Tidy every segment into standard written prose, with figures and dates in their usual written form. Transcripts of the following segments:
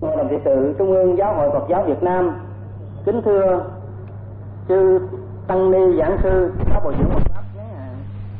Hội đồng trị sự Trung ương Giáo hội Phật giáo Việt Nam, kính thưa chư tăng ni giảng sư, giáo bồi dưỡng Phật pháp ngắn hạn,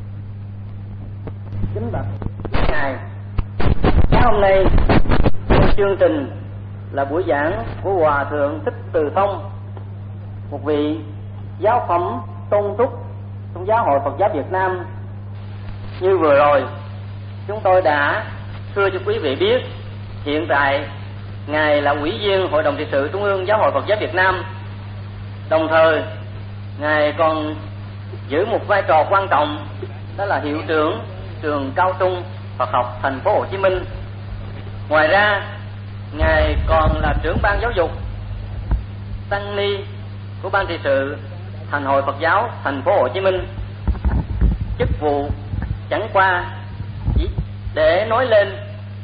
kính bạch ngài. Sáng hôm nay chương trình là buổi giảng của Hòa thượng Thích Từ Thông, một vị giáo phẩm tôn túc trong Giáo hội Phật giáo Việt Nam. Như vừa rồi chúng tôi đã thưa cho quý vị biết, hiện tại ngài là ủy viên Hội đồng trị sự Trung ương Giáo hội Phật giáo Việt Nam, đồng thời ngài còn giữ một vai trò quan trọng, đó là hiệu trưởng trường cao trung Phật học thành phố Hồ Chí Minh. Ngoài ra ngài còn là trưởng ban giáo dục tăng ni của ban trị sự Thành hội Phật giáo thành phố Hồ Chí Minh. Chức vụ chẳng qua chỉ để nói lên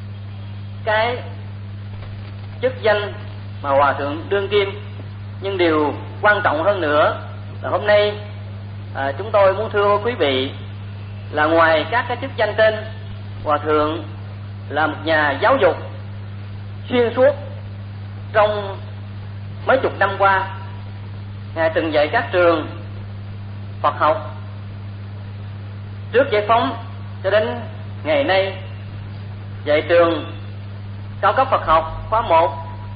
cái chức danh mà hòa thượng đương kim, nhưng điều quan trọng hơn nữa là hôm nay chúng tôi muốn thưa quý vị là ngoài các cái chức danh trên, hòa thượng là một nhà giáo dục xuyên suốt. Trong mấy chục năm qua, ngài từng dạy các trường Phật học trước giải phóng cho đến ngày nay, dạy trường cao cấp Phật học khóa 1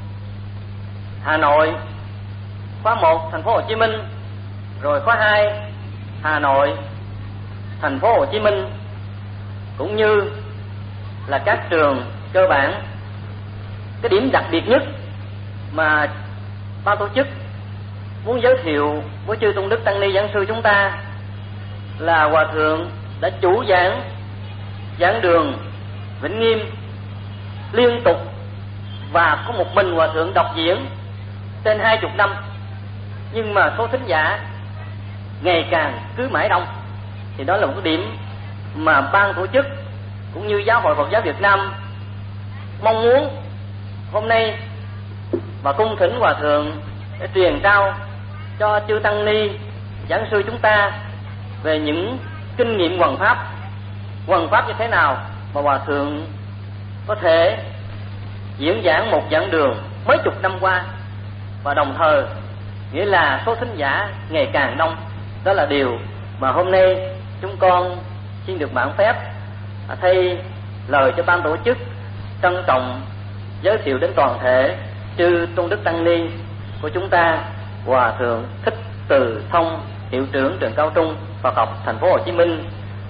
Hà Nội, khóa 1 thành phố Hồ Chí Minh, rồi khóa 2 Hà Nội, thành phố Hồ Chí Minh, cũng như là các trường cơ bản. Cái điểm đặc biệt nhất mà ban tổ chức muốn giới thiệu với chư tôn đức tăng ni giảng sư chúng ta là hòa thượng đã chủ giảng đường Vĩnh Nghiêm liên tục, và có một mình hòa thượng đọc diễn trên 20 năm, nhưng mà số thính giả ngày càng cứ mãi đông. Thì đó là một cái điểm mà ban tổ chức cũng như Giáo hội Phật giáo Việt Nam mong muốn hôm nay và cung thỉnh hòa thượng để truyền trao cho chư tăng ni giảng sư chúng ta về những kinh nghiệm hoằng pháp như thế nào mà hòa thượng có thể diễn giảng một giảng đường mấy chục năm qua, và đồng thời nghĩa là số thính giả ngày càng đông. Đó là điều mà hôm nay chúng con xin được mạn phép thay lời cho ban tổ chức trân trọng giới thiệu đến toàn thể chư tôn đức tăng ni của chúng ta, hòa thượng Thích Từ Thông, hiệu trưởng trường cao trung Phật học thành phố Hồ Chí Minh,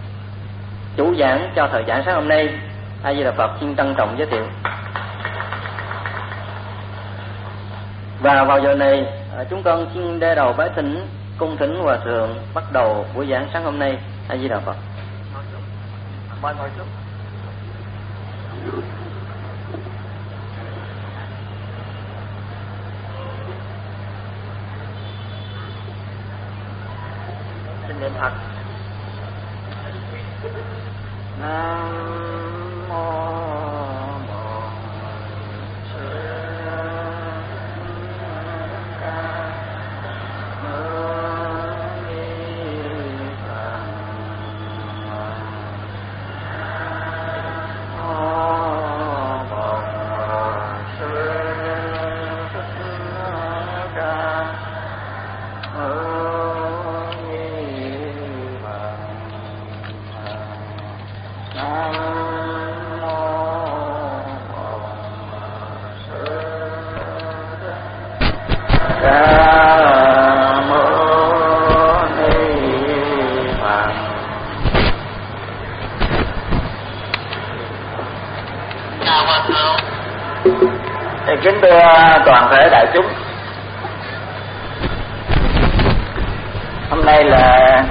chủ giảng cho thời giảng sáng hôm nay. A Di Đà Phật, xin trân trọng giới thiệu. Và vào giờ này chúng con xin đe đầu bái thỉnh cung thỉnh hòa thượng bắt đầu buổi giảng sáng hôm nay. A Di Đà Phật. Xin niệm Phật. Nam mô kính thưa toàn thể đại chúng, hôm nay là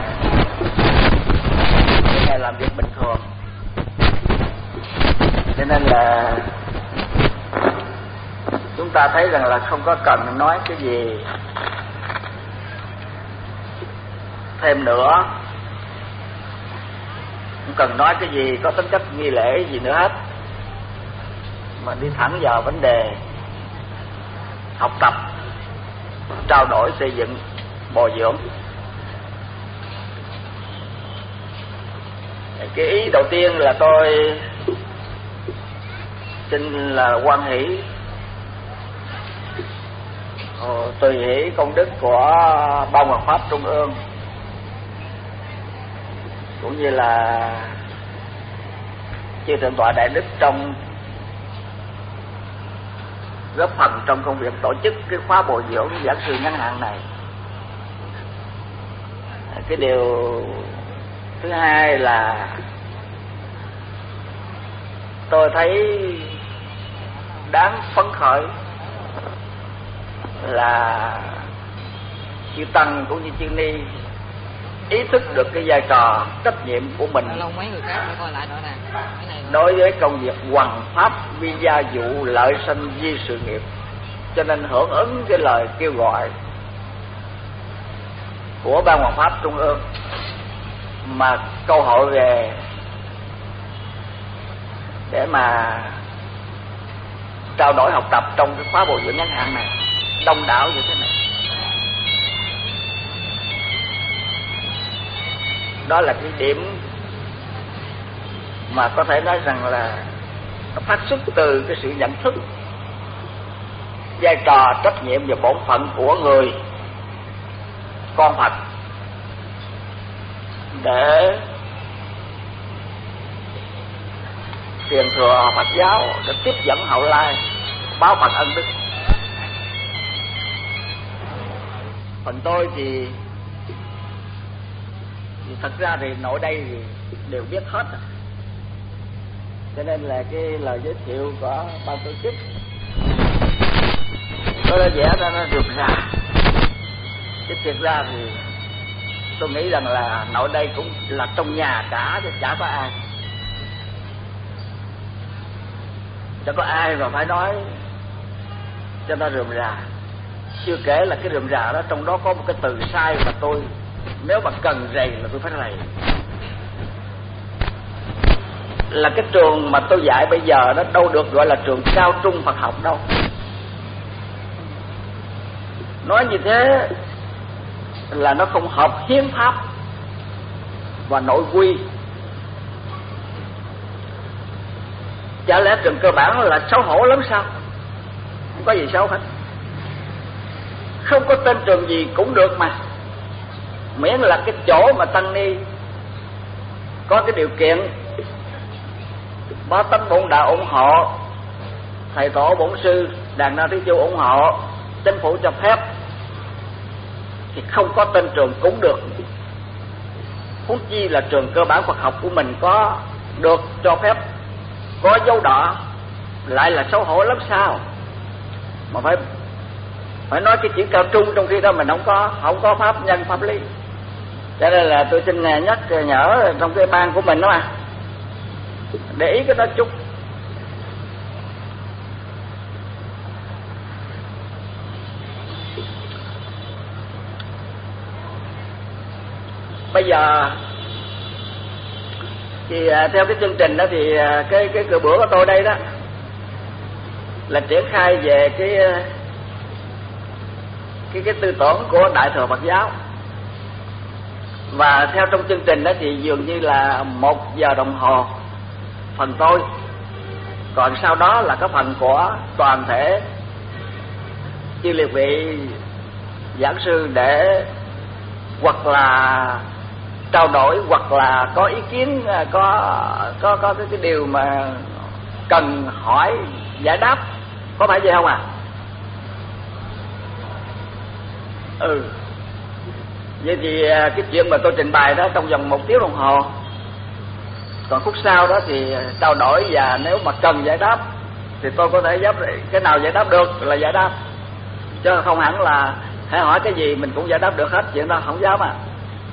ngày làm việc bình thường, cho nên là chúng ta thấy rằng là không có cần nói cái gì thêm nữa, không cần nói cái gì có tính chất nghi lễ gì nữa hết, mà đi thẳng vào vấn đề học tập, trao đổi, xây dựng, bồi dưỡng. Cái ý đầu tiên là tôi xin là hoan hỷ tùy hỷ công đức của Ban Hoằng Pháp Trung ương cũng như là chư Thượng tọa Đại Đức trong góp phần trong công việc tổ chức cái khóa bồi dưỡng giảng sư ngắn hạn này. Cái điều thứ hai là tôi thấy đáng phấn khởi là chư Tăng cũng như chư Ni ý thức được cái vai trò trách nhiệm của mình đối với công việc hoằng pháp vi gia vụ lợi sanh di sự nghiệp, cho nên hưởng ứng cái lời kêu gọi của Ban Hoằng Pháp Trung ương mà câu hỏi về để mà trao đổi học tập trong cái khóa bồi dưỡng ngắn hạn này đông đảo như thế này. Đó là cái điểm mà có thể nói rằng là nó phát xuất từ cái sự nhận thức vai trò trách nhiệm và bổn phận của người con Phật để truyền thừa Phật giáo, để tiếp dẫn hậu lai, báo Phật ân đức. Phần tôi thì thật ra thì nội đây thì đều biết hết, cho nên là cái lời giới thiệu của ban tổ chức có vẻ ra nó rườm rà, chứ thiệt ra thì tôi nghĩ rằng là nội đây cũng là trong nhà cả chứ chả có ai, chẳng có ai mà phải nói cho nó rườm rà. Chưa kể là cái rườm rà đó trong đó có một cái từ sai mà tôi nếu mà cần rầy là tôi phải rầy. Là cái trường mà tôi dạy bây giờ đó đâu được gọi là trường cao trung Phật học đâu. Nói như thế là nó không hợp hiến pháp và nội quy. Chả lẽ trường cơ bản là xấu hổ lắm sao? Không có gì xấu hết. Không có tên trường gì cũng được mà, miễn là cái chỗ mà tăng ni có cái điều kiện, bá tánh bổn đạo ủng hộ, thầy tổ bổn sư đàn na thí chu ủng hộ, chính phủ cho phép thì không có tên trường cũng được. Huống chi là trường cơ bản Phật học của mình có được cho phép, có dấu đỏ, lại là xấu hổ lắm sao? Mà phải nói cái chữ cao trung trong khi đó mình không có pháp nhân pháp lý. Cho nên là tôi xin nhắc nhở trong cái ban của mình đó mà để ý cái đó chút. Bây giờ thì theo cái chương trình đó thì cái cửa bữa của tôi đây đó là triển khai về cái tư tưởng của Đại thừa Phật giáo. Và theo trong chương trình đó thì dường như là 1 giờ đồng hồ phần tôi, còn sau đó là cái phần của toàn thể chư liệt vị giảng sư để hoặc là trao đổi, hoặc là có ý kiến, có cái điều mà cần hỏi giải đáp, có phải vậy không ạ? Vậy thì cái chuyện mà tôi trình bày đó trong vòng 1 tiếng đồng hồ, còn phút sau đó thì trao đổi, và nếu mà cần giải đáp thì tôi có thể cái nào giải đáp được là giải đáp, chứ không hẳn là hãy hỏi cái gì mình cũng giải đáp được hết, chuyện đó không dám à.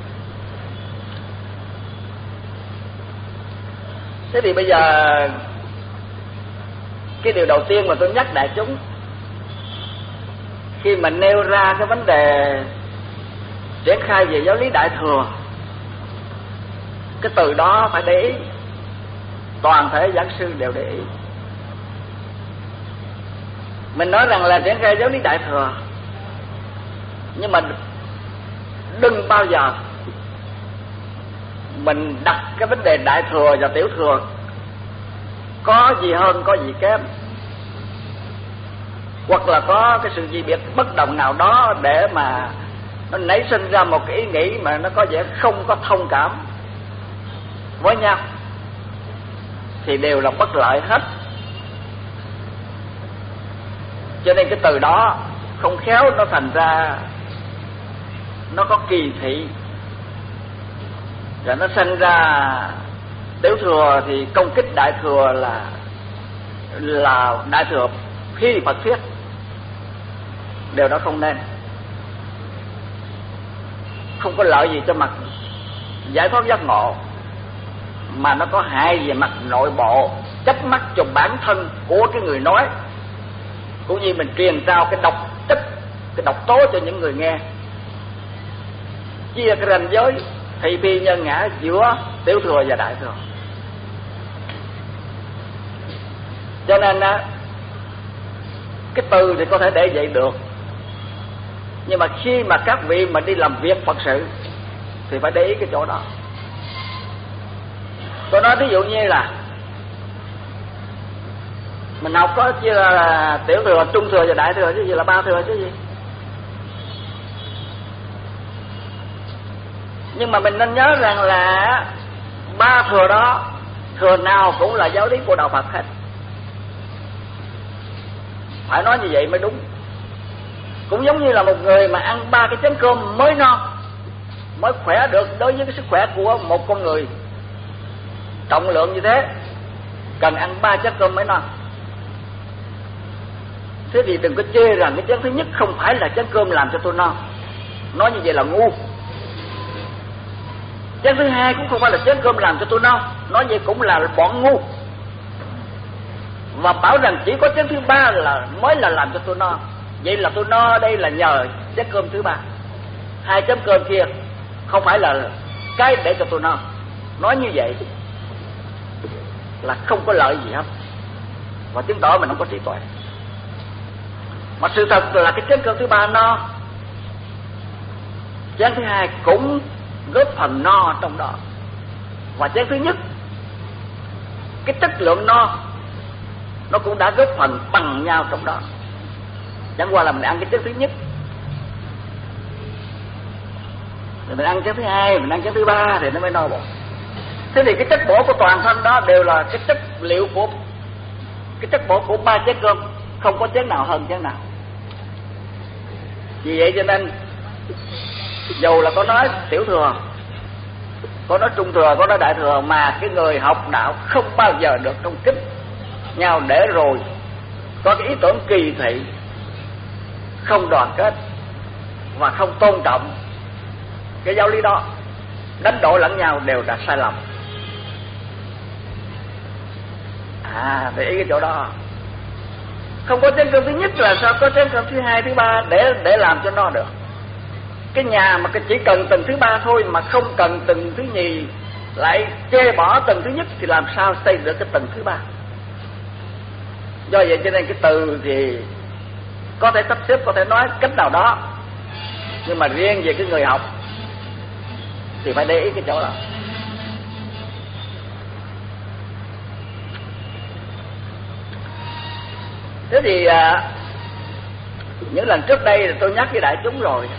Thế thì bây giờ cái điều đầu tiên mà tôi nhắc đại chúng khi mà nêu ra cái vấn đề triển khai về giáo lý Đại thừa, cái từ đó phải để ý, toàn thể giảng sư đều để ý. Mình nói rằng là triển khai giáo lý Đại thừa, nhưng mà đừng bao giờ mình đặt cái vấn đề Đại thừa và Tiểu thừa có gì hơn có gì kém. hoặc là có cái sự gì biệt bất đồng nào đó để mà nó nảy sinh ra một cái ý nghĩ mà nó có vẻ không có thông cảm với nhau, thì đều là bất lợi hết. Cho nên cái từ đó không khéo nó thành ra nó có kỳ thị, rồi nó sinh ra Tiểu Thừa thì công kích Đại Thừa là Đại Thừa phi Phật thuyết. Điều đó không nên, không có lợi gì cho mặt giải thoát giác ngộ, mà nó có hại về mặt nội bộ, chấp mắc cho bản thân của cái người nói, cũng như mình truyền trao cái độc chất, cái độc tố cho những người nghe, chia cái ranh giới thị phi nhân ngã giữa Tiểu Thừa và Đại Thừa. Cho nên cái từ thì có thể để vậy được, nhưng mà khi mà các vị mà đi làm việc Phật sự thì phải để ý cái chỗ đó. Tôi nói ví dụ như là mình học có chia là Tiểu Thừa, Trung Thừa và Đại Thừa chứ gì, là 3 thừa chứ gì. Nhưng mà mình nên nhớ rằng là 3 thừa đó, thừa nào cũng là giáo lý của đạo Phật hết. Phải nói như vậy mới đúng. Cũng giống như là một người mà ăn 3 cái chén cơm mới no, mới khỏe được. Đối với cái sức khỏe của một con người trọng lượng như thế, cần ăn 3 chén cơm mới no. Thế thì đừng có chê rằng cái chén thứ nhất không phải là chén cơm làm cho tôi no, nói như vậy là ngu. Chén thứ hai cũng không phải là chén cơm làm cho tôi no, nói vậy cũng là bọn ngu. Và bảo rằng chỉ có chén thứ 3 là mới là làm cho tôi no, vậy là tôi no đây là nhờ chén cơm thứ 3. 2 chén cơm kia không phải là cái để cho tôi no, nói như vậy là không có lợi gì hết, và chứng tỏ mình không có trí tuệ. Mà sự thật là cái chén cơm thứ 3 no, chén thứ 2 cũng góp phần no trong đó, và chén thứ nhất cái chất lượng no nó cũng đã góp phần bằng nhau trong đó. Chẳng qua là mình ăn cái chén thứ nhất, rồi mình ăn chén thứ 2, mình ăn chén thứ 3 thì nó mới no bụng. Thế thì cái chất bổ của toàn thân đó đều là cái chất liệu của cái chất bổ của 3 chén cơm, không có chén nào hơn chén nào. Vì vậy cho nên dù là có nói Tiểu Thừa, có nói Trung Thừa, có nói Đại Thừa, mà cái người học đạo không bao giờ được công kích nhau để rồi có cái ý tưởng kỳ thị, không đoàn kết và không tôn trọng cái giáo lý đó, đánh đổ lẫn nhau đều là sai lầm. Để ý cái chỗ đó. Không có chén cơm thứ nhất là sao có chén cơm thứ 2, thứ 3 để làm cho no được. Cái nhà mà chỉ cần tầng thứ 3 thôi mà không cần tầng thứ nhì, lại chê bỏ tầng thứ nhất thì làm sao xây được cái tầng thứ 3. Do vậy cho nên cái từ thì có thể sắp xếp, có thể nói cách nào đó, nhưng mà riêng về cái người học thì phải để ý cái chỗ đó. Thế thì những lần trước đây tôi nhắc với đại chúng rồi,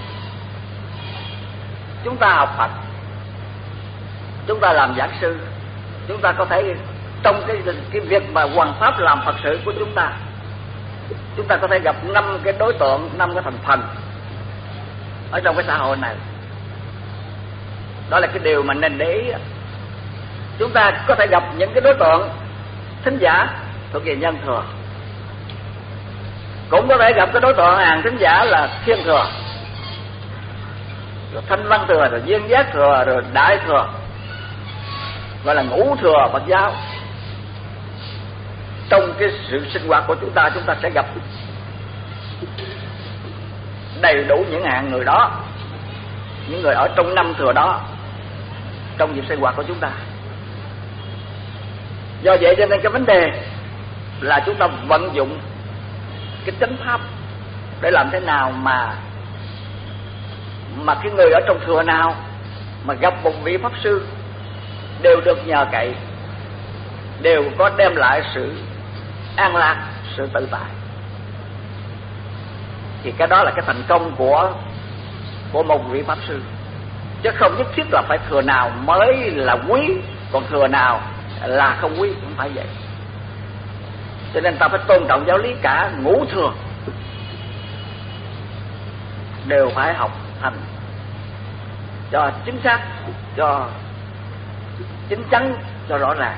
chúng ta học Phật, chúng ta làm giảng sư, chúng ta có thể trong cái việc mà hoàn pháp làm Phật sự của chúng ta có thể gặp 5 cái đối tượng, 5 cái thành phần ở trong cái xã hội này. Đó là cái điều mà nên để ý. Chúng ta có thể gặp những cái đối tượng thính giả thuộc về nhân thừa, cũng có thể gặp cái đối tượng hàng thính giả là thiên thừa, rồi thanh văn thừa, rồi duyên giác thừa, rồi đại thừa, gọi là ngũ thừa Phật giáo. Trong cái sự sinh hoạt của chúng ta sẽ gặp đầy đủ những hạng người đó, những người ở trong 5 thừa đó trong việc sinh hoạt của chúng ta. Do vậy cho nên cái vấn đề là chúng ta vận dụng cái chánh pháp để làm thế nào mà cái người ở trong thừa nào mà gặp một vị pháp sư đều được nhờ cậy, đều có đem lại sự an lạc, sự tự tại. thì cái đó là cái thành công của một vị pháp sư, chứ không nhất thiết là phải thừa nào mới là quý, còn thừa nào là không quý, không phải vậy. Cho nên ta phải tôn trọng giáo lý cả ngũ thừa, đều phải học hành cho chính xác, cho chính chắn, cho rõ ràng.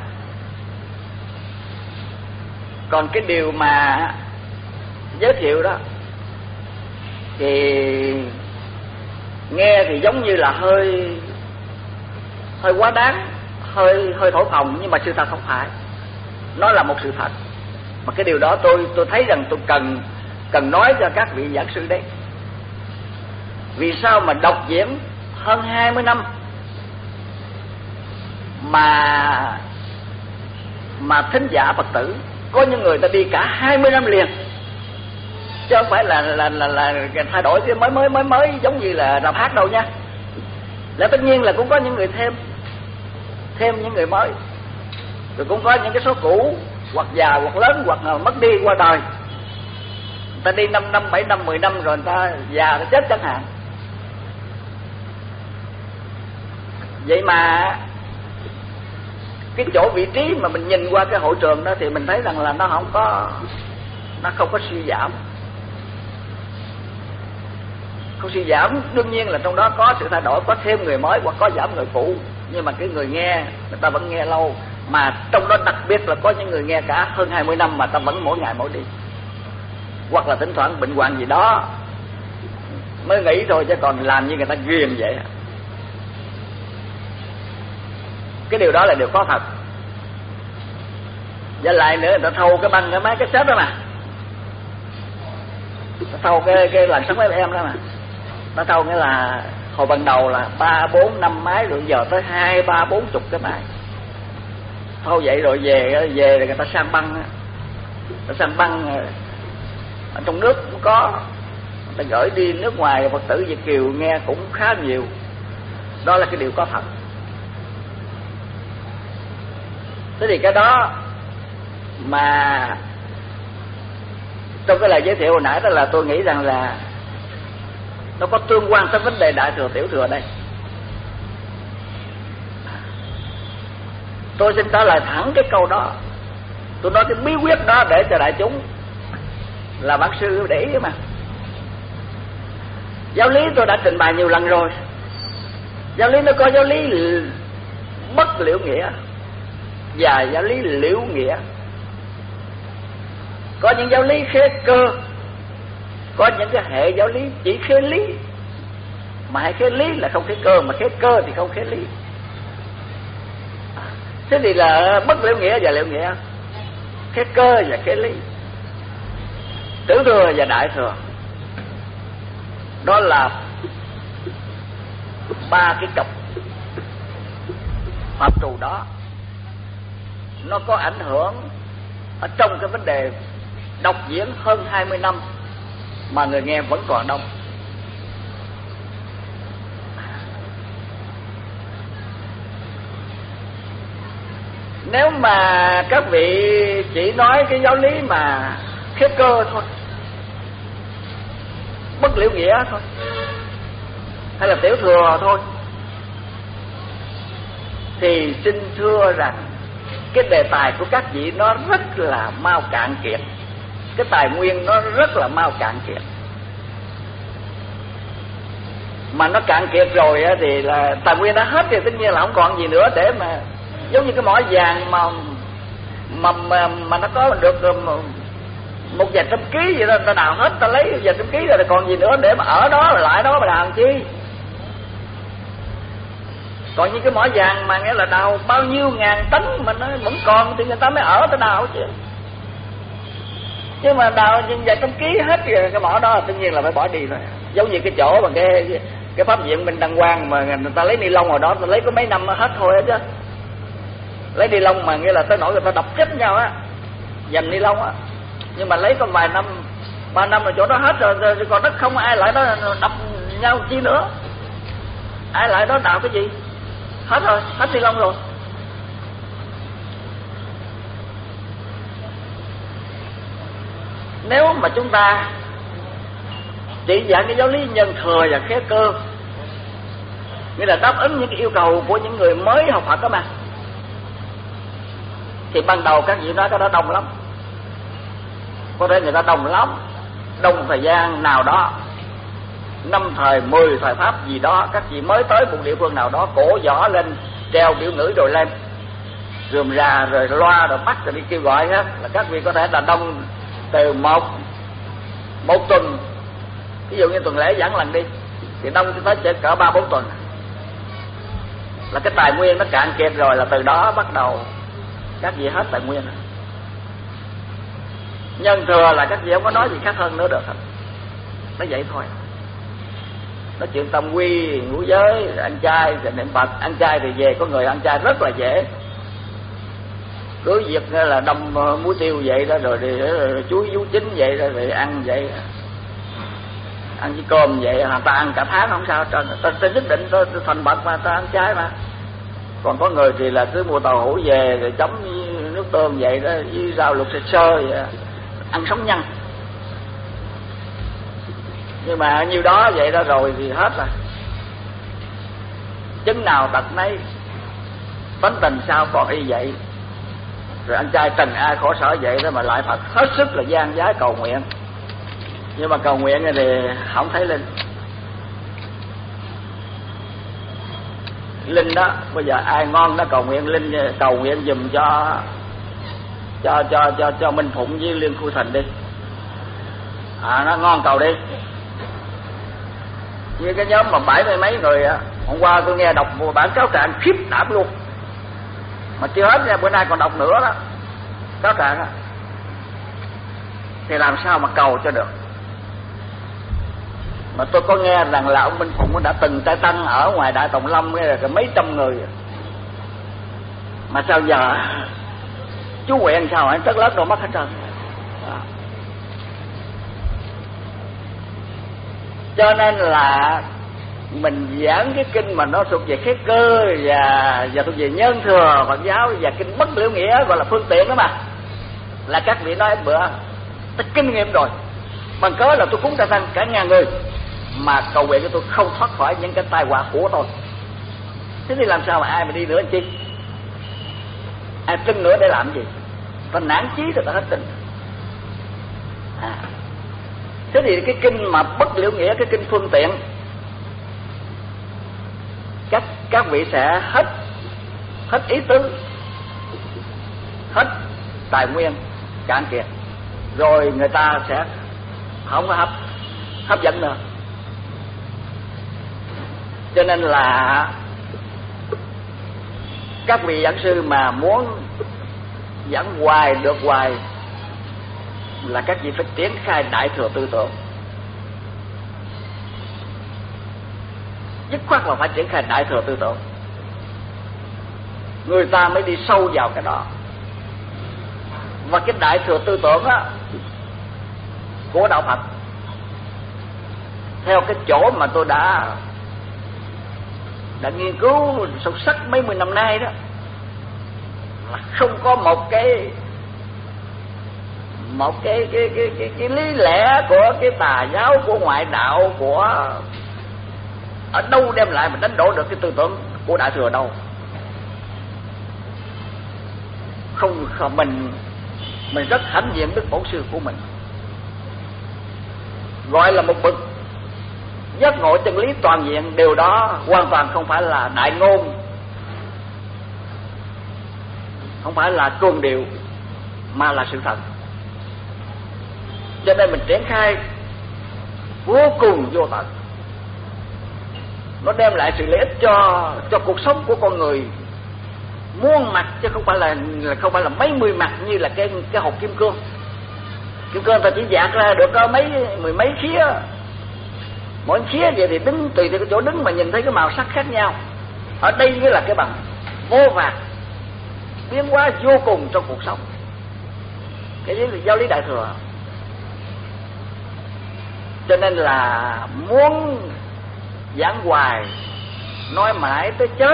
Còn cái điều mà giới thiệu đó thì nghe thì giống như là hơi quá đáng, hơi thổi phồng, nhưng mà sự thật không phải. Nó là một sự thật. Mà cái điều đó tôi thấy rằng tôi cần nói cho các vị giảng sư đấy. Vì sao mà đọc diễn hơn 20 năm mà thính giả Phật tử có những người ta đi cả 20 năm liền, chứ không phải là thay đổi cái mới giống như là rạp hát đâu nha. Là tất nhiên là cũng có những người thêm những người mới, rồi cũng có những cái số cũ hoặc già hoặc lớn hoặc mất đi qua đời. Người ta đi 5 năm, 7 năm, 10 năm rồi người ta già nó chết chẳng hạn. Vậy mà cái chỗ vị trí mà mình nhìn qua cái hội trường đó thì mình thấy rằng là nó không có suy giảm. Không suy giảm, đương nhiên là trong đó có sự thay đổi, có thêm người mới hoặc có giảm người cũ, nhưng mà cái người nghe người ta vẫn nghe lâu. Mà trong đó đặc biệt là có những người nghe cả hơn 20 năm mà ta vẫn mỗi ngày mỗi đi, hoặc là thỉnh thoảng bệnh hoạn gì đó mới nghỉ thôi, chứ còn làm như người ta ghiền vậy. Cái điều đó là điều có thật. Và lại nữa, người ta thâu cái băng cái máy cái xếp đó mà, ta thâu cái làn sóng FM đó mà. Nó thâu nghĩa là hồi ban đầu là 3, 4, 5 máy, rồi giờ tới 2, 3, 40 cái máy. Thâu vậy rồi về rồi người ta sang băng. Người ta sang băng ở trong nước cũng có, người ta gửi đi nước ngoài, Phật tử Việt kiều nghe cũng khá nhiều. Đó là cái điều có thật. Thế thì cái đó mà trong cái lời giới thiệu hồi nãy đó là tôi nghĩ rằng là nó có tương quan tới vấn đề đại thừa tiểu thừa đây. Tôi xin trả lời thẳng cái câu đó. Tôi nói cái bí quyết đó để cho đại chúng là bác sư để ý mà. Giáo lý tôi đã trình bày nhiều lần rồi. Giáo lý nó có giáo lý bất liễu nghĩa và giáo lý liễu nghĩa. Có những giáo lý khế cơ, có những cái hệ giáo lý chỉ khế lý, mà hệ khế lý là không khế cơ, mà khế cơ thì không khế lý. Thế thì là bất liễu nghĩa và liễu nghĩa, khế cơ và khế lý, tiểu thừa và đại thừa. Đó là ba cái cặp phạm trù đó. Nó có ảnh hưởng ở trong cái vấn đề đọc diễn hơn 20 năm mà người nghe vẫn còn đông. Nếu mà các vị chỉ nói cái giáo lý mà khế cơ thôi, bất liễu nghĩa thôi, hay là tiểu thừa thôi, thì xin thưa rằng cái đề tài của các vị nó rất là mau cạn kiệt. Cái tài nguyên nó rất là mau cạn kiệt. Mà nó cạn kiệt rồi thì là tài nguyên đã hết thì tất nhiên là không còn gì nữa để mà giống như cái mỏ vàng mà nó có được một vài trăm ký vậy đó, ta đào hết, ta lấy vài trăm ký rồi thì còn gì nữa để mà ở đó lại đó mà đào làm chi. Còn những cái mỏ vàng mà nghĩa là đào bao nhiêu ngàn tấn mà nó vẫn còn thì người ta mới ở, ta đào chứ. Nhưng mà đào vài trăm ký hết rồi cái mỏ đó tất nhiên là phải bỏ đi rồi. Giống như cái chỗ mà cái pháp viện Minh Đăng Quang mà người ta lấy ni lông hồi đó, ta lấy có mấy năm hết thôi chứ. Lấy ni lông mà nghĩa là tới nỗi người ta đập chết nhau á, giành ni lông á. Nhưng mà lấy có vài năm, 3 năm rồi chỗ đó hết rồi còn đất không, ai lại đó đập nhau chi nữa. Ai lại đó đào cái gì? Hết rồi, hết ni lông rồi. Nếu mà chúng ta chỉ giảng cái giáo lý nhân thừa và khế cơ, nghĩa là đáp ứng những cái yêu cầu của những người mới học Phật đó mà. Thì ban đầu các vị nói cái đó đông lắm, có thể người ta đông lắm, đông thời gian nào đó, 5 thời 10 thời Pháp gì đó, các vị mới tới một địa phương nào đó, cổ võ lên treo biểu ngữ rồi lên rườm rà rồi loa rồi bắt rồi đi kêu gọi hết, là các vị có thể là đông từ một tuần, ví dụ như tuần lễ giảng lần đi thì đông tới cỡ 3-4 tuần, là cái tài nguyên nó cạn kiệt rồi, là từ đó bắt đầu các vị hết tài nguyên. Nhân thừa là các vị không có nói gì khác hơn nữa được, nó vậy thôi. Nói chuyện tâm quy, ngũ giới, ăn chay, niệm Phật. Ăn chay thì về có người ăn chay rất là dễ, cứ việc là đâm muối tiêu vậy đó, rồi chuối vú chín vậy đó, rồi ăn vậy, ăn với cơm vậy, người ta ăn cả tháng không sao, ta nhất định ta thành bậc mà, ta ăn chay mà. Còn có người thì là cứ mua tàu hũ về rồi chấm với nước tương vậy đó, với rau luộc sơ vậy đó, ăn sống nhăn. Nhưng mà nhiêu đó vậy đó rồi thì hết rồi, chứng nào tật nấy, tánh tình sao còn y vậy. Rồi ăn chay trần ai khổ sở vậy đó, mà lại Phật hết sức là gian giá cầu nguyện. Nhưng mà cầu nguyện thì không thấy linh. Linh đó, bây giờ ai ngon nó cầu nguyện linh, cầu nguyện giùm cho Minh Phụng với Liên Khu Thành đi. Nó ngon cầu đi. Như cái nhóm mà 70 mấy người, hôm qua tôi nghe đọc một bản cáo trạng khiếp đảm luôn, mà chưa hết nha, bữa nay còn đọc nữa đó, cáo trạng đó. Thì làm sao mà cầu cho được. Mà tôi có nghe rằng là ông Minh Phụng đã từng trai tăng ở ngoài Đại Tòng Lâm mấy trăm người, mà sao giờ chú nguyện sao anh tất lớp đâu mất hết trơn. Cho nên là mình giảng cái kinh mà nó thuộc về khế cơ và thuộc về nhân thừa Phật giáo, và kinh bất liễu nghĩa gọi là phương tiện đó mà, là các vị nói bữa ta kinh nghiệm rồi, bằng cớ là tôi cúng trai tăng cả ngàn người mà cầu nguyện cho tôi không thoát khỏi những cái tai họa của tôi. Thế thì làm sao mà ai mà đi nữa chi, ai tin nữa để làm gì, ta nản chí rồi ta hết tin. Thế thì cái kinh mà bất liễu nghĩa, cái kinh phương tiện, các vị sẽ hết ý tứ, hết tài nguyên cạn kiệt, rồi người ta sẽ không có hấp dẫn nữa. Cho nên là các vị giảng sư mà muốn giảng hoài được hoài là các vị phải triển khai đại thừa tư tưởng. Dứt khoát là phải triển khai đại thừa tư tưởng, người ta mới đi sâu vào cái đó. Và cái đại thừa tư tưởng á của đạo Phật, theo cái chỗ mà tôi đã nghiên cứu sâu sắc mấy mươi năm nay đó, là không có một cái lý lẽ của cái tà giáo, của ngoại đạo, của ở đâu đem lại mà đánh đổ được cái tư tưởng của đại thừa đâu. Không, mình rất hãnh diện đức bổn sư của mình, gọi là một bậc giác ngộ chân lý toàn diện. Điều đó hoàn toàn không phải là đại ngôn, không phải là cường điệu, mà là sự thật. Cho nên mình triển khai vô cùng vô tận, nó đem lại sự lợi ích cho cuộc sống của con người muôn mặt, chứ không phải là mấy mươi mặt như là cái hộp kim cương. Kim cương ta chỉ dạt ra được có mười mấy khía, mỗi khía vậy thì đứng tùy theo cái chỗ đứng mà nhìn thấy cái màu sắc khác nhau. Ở đây mới là cái bằng vô vàn biến hóa vô cùng trong cuộc sống, cái giáo lý đại thừa. Cho nên là muốn giảng hoài, nói mãi tới chết,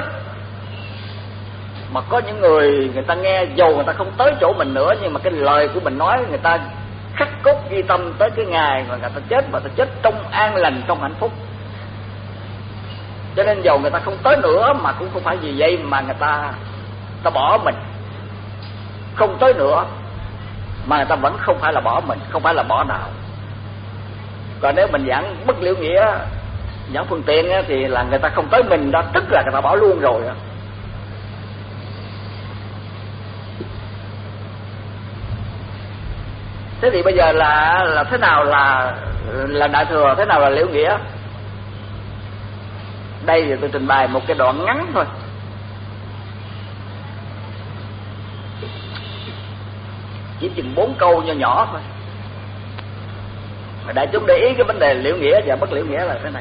mà có những người ta nghe, dầu người ta không tới chỗ mình nữa, nhưng mà cái lời của mình nói người ta khắc cốt ghi tâm tới cái ngày mà người ta chết, mà ta chết trong an lành, trong hạnh phúc. Cho nên dầu người ta không tới nữa mà cũng không phải vì vậy mà người ta bỏ mình. Không tới nữa mà người ta vẫn không phải là bỏ mình, không phải là bỏ đạo. Còn nếu mình giảng bất liễu nghĩa, giảng phương tiện thì là người ta không tới mình đó, tức là người ta bỏ luôn rồi đó. Thế thì bây giờ là thế nào là đại thừa, thế nào là liễu nghĩa? Đây thì tôi trình bày một cái đoạn ngắn thôi. Chỉ chừng 4 câu nho nhỏ thôi. Mà đại chúng để ý cái vấn đề liễu nghĩa và bất liễu nghĩa là thế này.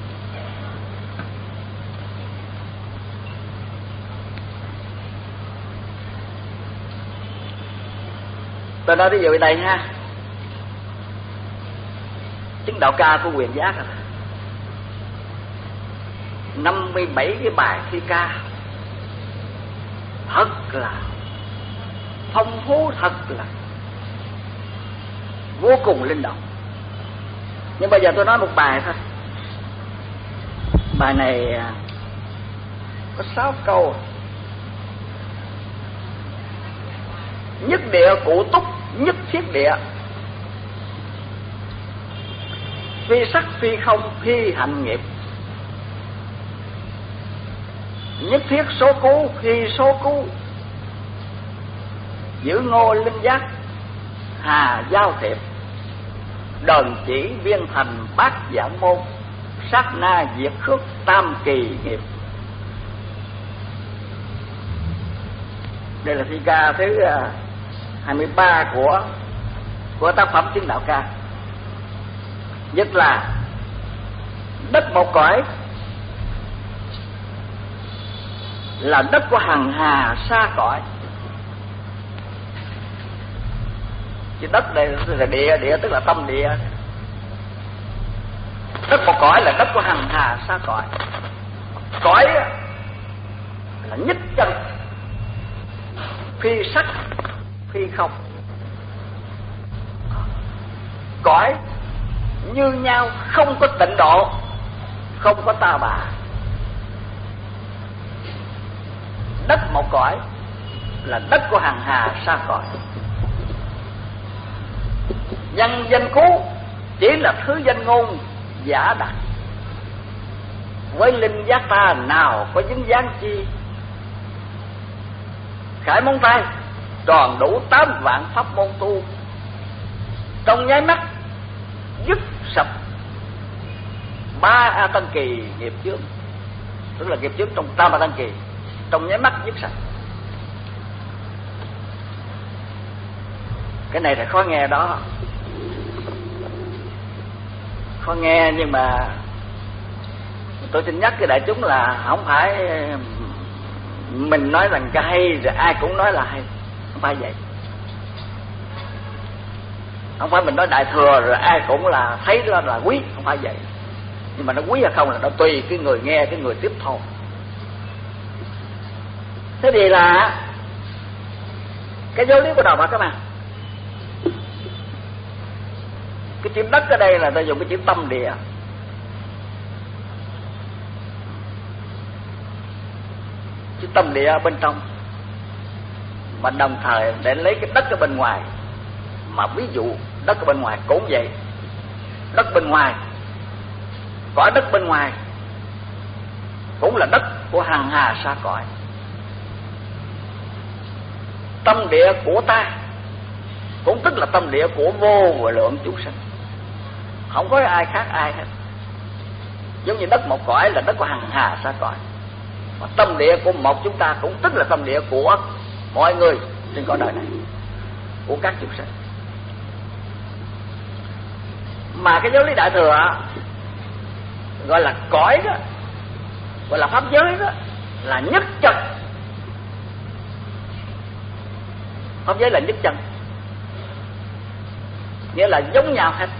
Tôi nói ví dụ ở đây ha. Chứng đạo ca của Quyền Giác 57 cái bài thi ca thật là phong phú, thật là vô cùng linh động. Nhưng bây giờ tôi nói một bài thôi. Bài này có 6 câu. Nhất địa cụ túc, nhất thiết địa, phi sắc phi không, phi hạnh nghiệp, nhất thiết số cứu, phi số cứu, giữ ngô linh giác, hà giao thiệp, đờn chỉ viên thành bát giảng môn, sát na diệt khước tam kỳ nghiệp. Đây là thi ca thứ 23 của tác phẩm Chứng Đạo Ca. Nhất là đất một cõi là đất của hằng hà xa cõi. Chứ đất đây là địa tức là tâm địa. Đất một cõi là đất của hằng hà xa cõi. Cõi là nhất chân, phi sắc phi không. Cõi như nhau, không có tịnh độ, không có ta bà. Đất một cõi là đất của hằng hà xa cõi. Nhân danh cú chỉ là thứ danh ngôn giả đặt, với linh giác ta nào có dính dáng chi. Khải móng tay tròn đủ 8 vạn pháp môn tu, trong nháy mắt dứt sập 3 A Tăng Kỳ nghiệp chướng. Tức là nghiệp chướng trong tam A Tăng Kỳ, trong nháy mắt dứt sạch. Cái này là khó nghe đó, khó nghe, nhưng mà tôi xin nhắc cái đại chúng là không phải mình nói rằng cái hay rồi ai cũng nói là hay, không phải vậy. Không phải mình nói đại thừa rồi ai cũng là thấy đó là quý, không phải vậy. Nhưng mà nó quý hay không là nó tùy cái người nghe, cái người tiếp thôi. Thế thì là cái giáo lý của Đạo Phật các bạn. Cái chữ đất ở đây là ta dùng cái chữ tâm địa. Chữ tâm địa ở bên trong, mà đồng thời để lấy cái đất ở bên ngoài. Mà ví dụ đất ở bên ngoài cũng vậy. Đất bên ngoài, cõi đất bên ngoài cũng là đất của hằng hà xa cõi. Tâm địa của ta cũng tức là tâm địa của vô và lượng chúng sinh, không có ai khác ai hết. Giống như đất một cõi là đất của hằng hà xa cõi, mà tâm địa của một chúng ta cũng tức là tâm địa của mọi người trên cõi đời này, của các chúng sinh. Mà cái giáo lý đại thừa gọi là cõi đó, gọi là pháp giới đó, là nhất chân. Pháp giới là nhất chân, nghĩa là giống nhau hết.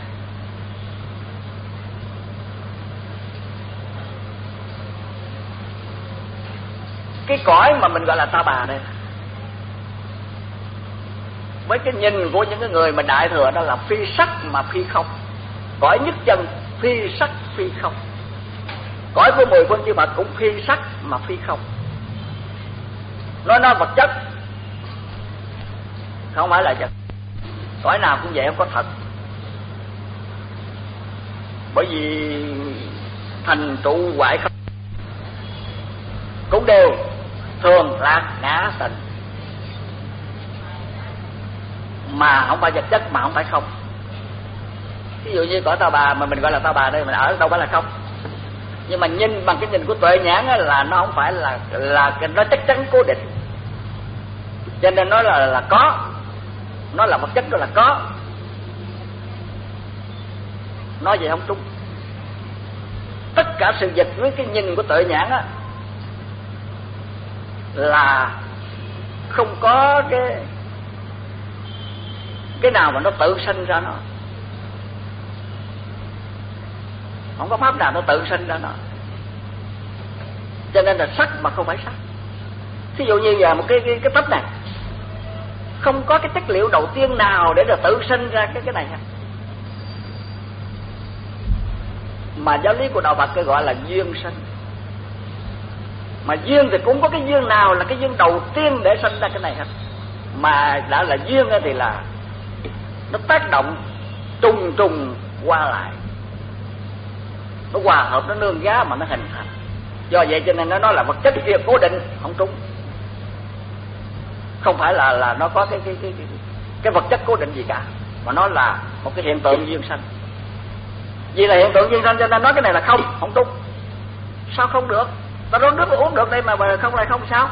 Cái cõi mà mình gọi là ta bà đây với cái nhìn của những cái người mà đại thừa, đó là phi sắc mà phi không. Cõi nhất chân phi sắc phi không. Cõi của 10 phương chư Phật cũng phi sắc mà phi không. Nó vật chất, không phải là vật. Cõi nào cũng vậy, không có thật. Bởi vì thành trụ hoại không cũng đều thường lạc ngã tịnh, mà không phải vật chất, mà không phải không. Ví dụ như cõi Ta Bà mà mình gọi là Ta Bà đây, mình ở đâu phải là không. Nhưng mà nhìn bằng cái nhìn của tuệ nhãn là nó không phải là nó chắc chắn cố định. Cho nên nó là có, nó là vật chất, nó là có. Nói vậy không đúng. Tất cả sự vật với cái nhìn của tuệ nhãn là không có cái nào mà nó tự sinh ra nó. Không có pháp nào nó tự sinh ra nó. Cho nên là sắc mà không phải sắc. Ví dụ như giờ một cái tách này, không có cái chất liệu đầu tiên nào để tự sinh ra cái này hết. Mà giáo lý của đạo Phật cái gọi là duyên sinh. Mà duyên thì cũng có cái duyên nào là cái duyên đầu tiên để sinh ra cái này hết. Mà đã là duyên thì là nó tác động trùng trùng qua lại, nó hòa hợp, nó nương giá mà nó hình thành. Do vậy cho nên nó nói là vật chất kia cố định, không trúng. Không phải là nó có cái vật chất cố định gì cả, mà nó là một cái hiện tượng duyên sanh. Vì là hiện tượng duyên sanh cho nên nói cái này là không trúng. Sao không được? Ta đổ nước uống được đây mà không lại không sao?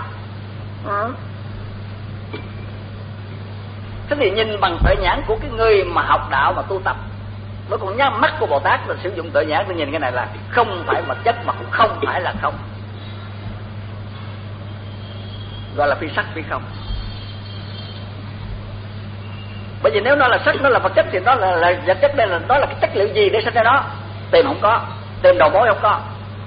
Thế thì nhìn bằng tuệ nhãn của cái người mà học đạo mà tu tập, với con nhắm mắt của Bồ Tát là sử dụng tuệ nhãn để nhìn cái này là không phải vật chất mà cũng không phải là không, gọi là phi sắc phi không. Bởi vì nếu nó là sắc, nó là vật chất thì nó là vật chất, đây là nó là cái chất liệu gì để sinh ra nó? Tìm không có, tìm đầu mối không có.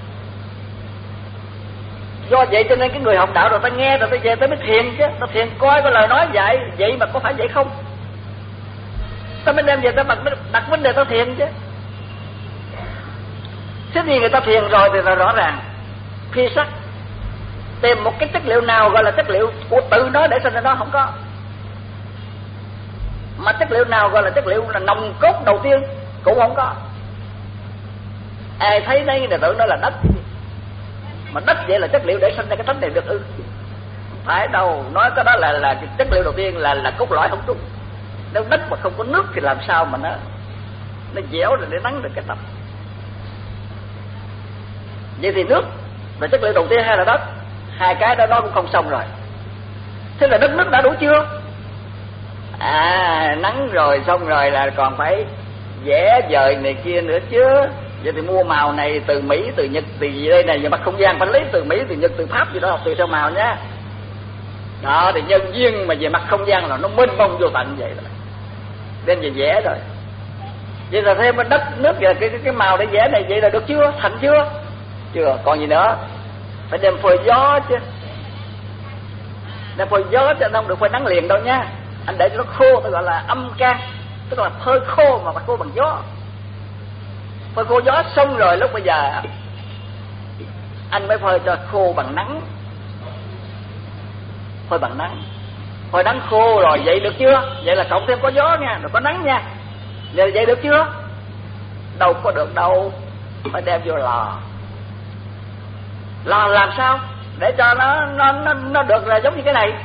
Do vậy cho nên cái người học đạo rồi ta nghe rồi ta về ta mới thiền chứ, ta thiền coi cái lời nói dạy vậy mà có phải vậy không? Ta mới đem về ta đặt vấn đề ta thiền chứ. Thế thì người ta thiền rồi thì là rõ ràng phi sắc. Tìm một cái chất liệu nào gọi là chất liệu của tự nó để sinh ra nó không có. Mà chất liệu nào gọi là chất liệu là nòng cốt đầu tiên cũng không có. Ai thấy đấy người tưởng nó là đất. Mà đất vậy là chất liệu để sinh ra cái thánh này được ư? Phải đâu, nói cái đó là chất liệu đầu tiên là cốt lõi không trúng. Nếu đất mà không có nước thì làm sao mà nó dẻo rồi để nắng được cái tập. Vậy thì nước là chất liệu đầu tiên hay là đất? Hai cái đó nó cũng không xong rồi. Thế là đất nước đã đủ chưa? Nắng rồi xong rồi là còn phải vẽ dời này kia nữa chứ. Vậy thì mua màu này từ Mỹ, từ Nhật, từ gì đây này, về mặt không gian phải lấy từ Mỹ, từ Nhật, từ Pháp gì đó, học tùy theo màu nhá. Đó thì nhân duyên mà về mặt không gian là nó mênh mông vô tận vậy rồi. Nên về vẽ rồi. Vậy là thêm đất nước và cái màu để vẽ này vậy là được chưa? Thành chưa? Chưa, còn gì nữa? Phải đem phơi gió chứ. Đem phơi gió chứ không được phơi nắng liền đâu nha. Anh để cho nó khô, tôi gọi là âm can, tức là phơi khô mà phải khô bằng gió. Phơi khô gió xong rồi lúc bây giờ anh mới phơi cho khô bằng nắng. Phơi bằng nắng, phơi nắng khô rồi vậy được chưa? Vậy là cộng thêm có gió nha, rồi có nắng nha. Vậy được chưa? Đâu có được đâu, phải đem vô lò. Lò làm sao để cho nó được là giống như cái này?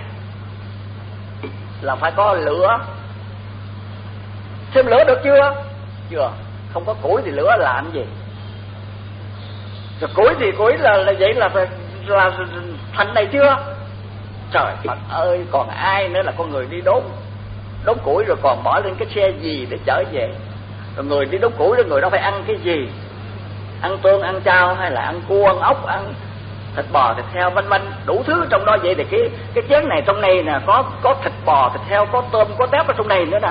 Là phải có lửa. Thêm lửa được chưa? Chưa. Không có củi thì lửa làm gì? Rồi củi thì củi là vậy là thành này chưa? Trời Phật ơi, còn ai nữa là con người đi đốn củi rồi còn bỏ lên cái xe gì để chở về? Rồi người đi đốn củi rồi người đó phải ăn cái gì? Ăn tương, ăn chao hay là ăn cua, ăn ốc, ăn thịt bò, thịt heo, vân vân, đủ thứ trong đó. Vậy thì cái chén này trong này nè, có thịt bò, thịt heo, có tôm, có tép ở trong này nữa nè.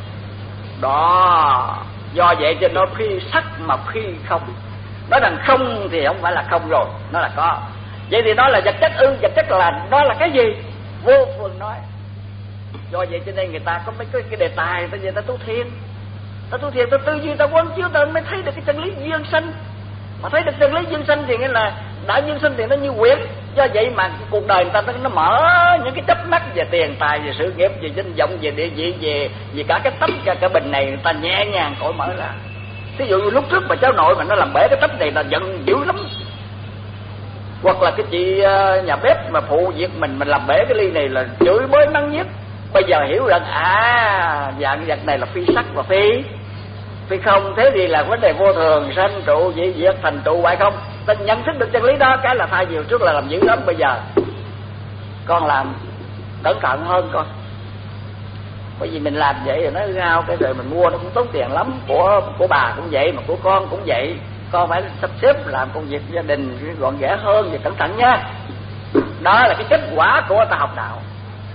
Đó, do vậy cho nó phi sắc mà phi không. Nói rằng không thì không phải là không rồi, nó là có. Vậy thì nó là vật chất ư? Vật chất là nó là cái gì? Vô phương nói Do vậy cho nên người ta có mấy cái đề tài ta về ta tu thiền, ta tư duy, ta quán chiếu, ta mới thấy được cái chân lý duyên sanh. Mà thấy được chân lý duyên sanh thì nghĩa là đã duyên sanh thì nó như quyển. Do vậy mà cuộc đời người ta nó mở những cái chấp mắc về tiền tài, về sự nghiệp, về danh vọng, về địa vị, về cả cái tấm cả bình này, người ta nhẹ nhàng cởi mở ra. Thí dụ như lúc trước mà cháu nội mà nó làm bể cái tấm này là giận dữ lắm. Hoặc là cái chị nhà bếp mà phụ việc mình làm bể cái ly này là chửi bới mắng nhiếc. Bây giờ hiểu rằng dạng vật này là phi sắc và phi không. Thế thì là vấn đề vô thường, sanh trụ, dị diệt, thành trụ hoại không. Ta nhận thức được chân lý đó, cái là thay vì trước là làm dữ lắm, bây giờ con làm cẩn thận hơn con. Bởi vì mình làm vậy rồi nó ngao, cái rồi mình mua nó cũng tốn tiền lắm. Của bà cũng vậy, mà của con cũng vậy. Con phải sắp xếp làm công việc gia đình gọn ghẽ hơn và cẩn thận nha. Đó là cái kết quả của ta học đạo.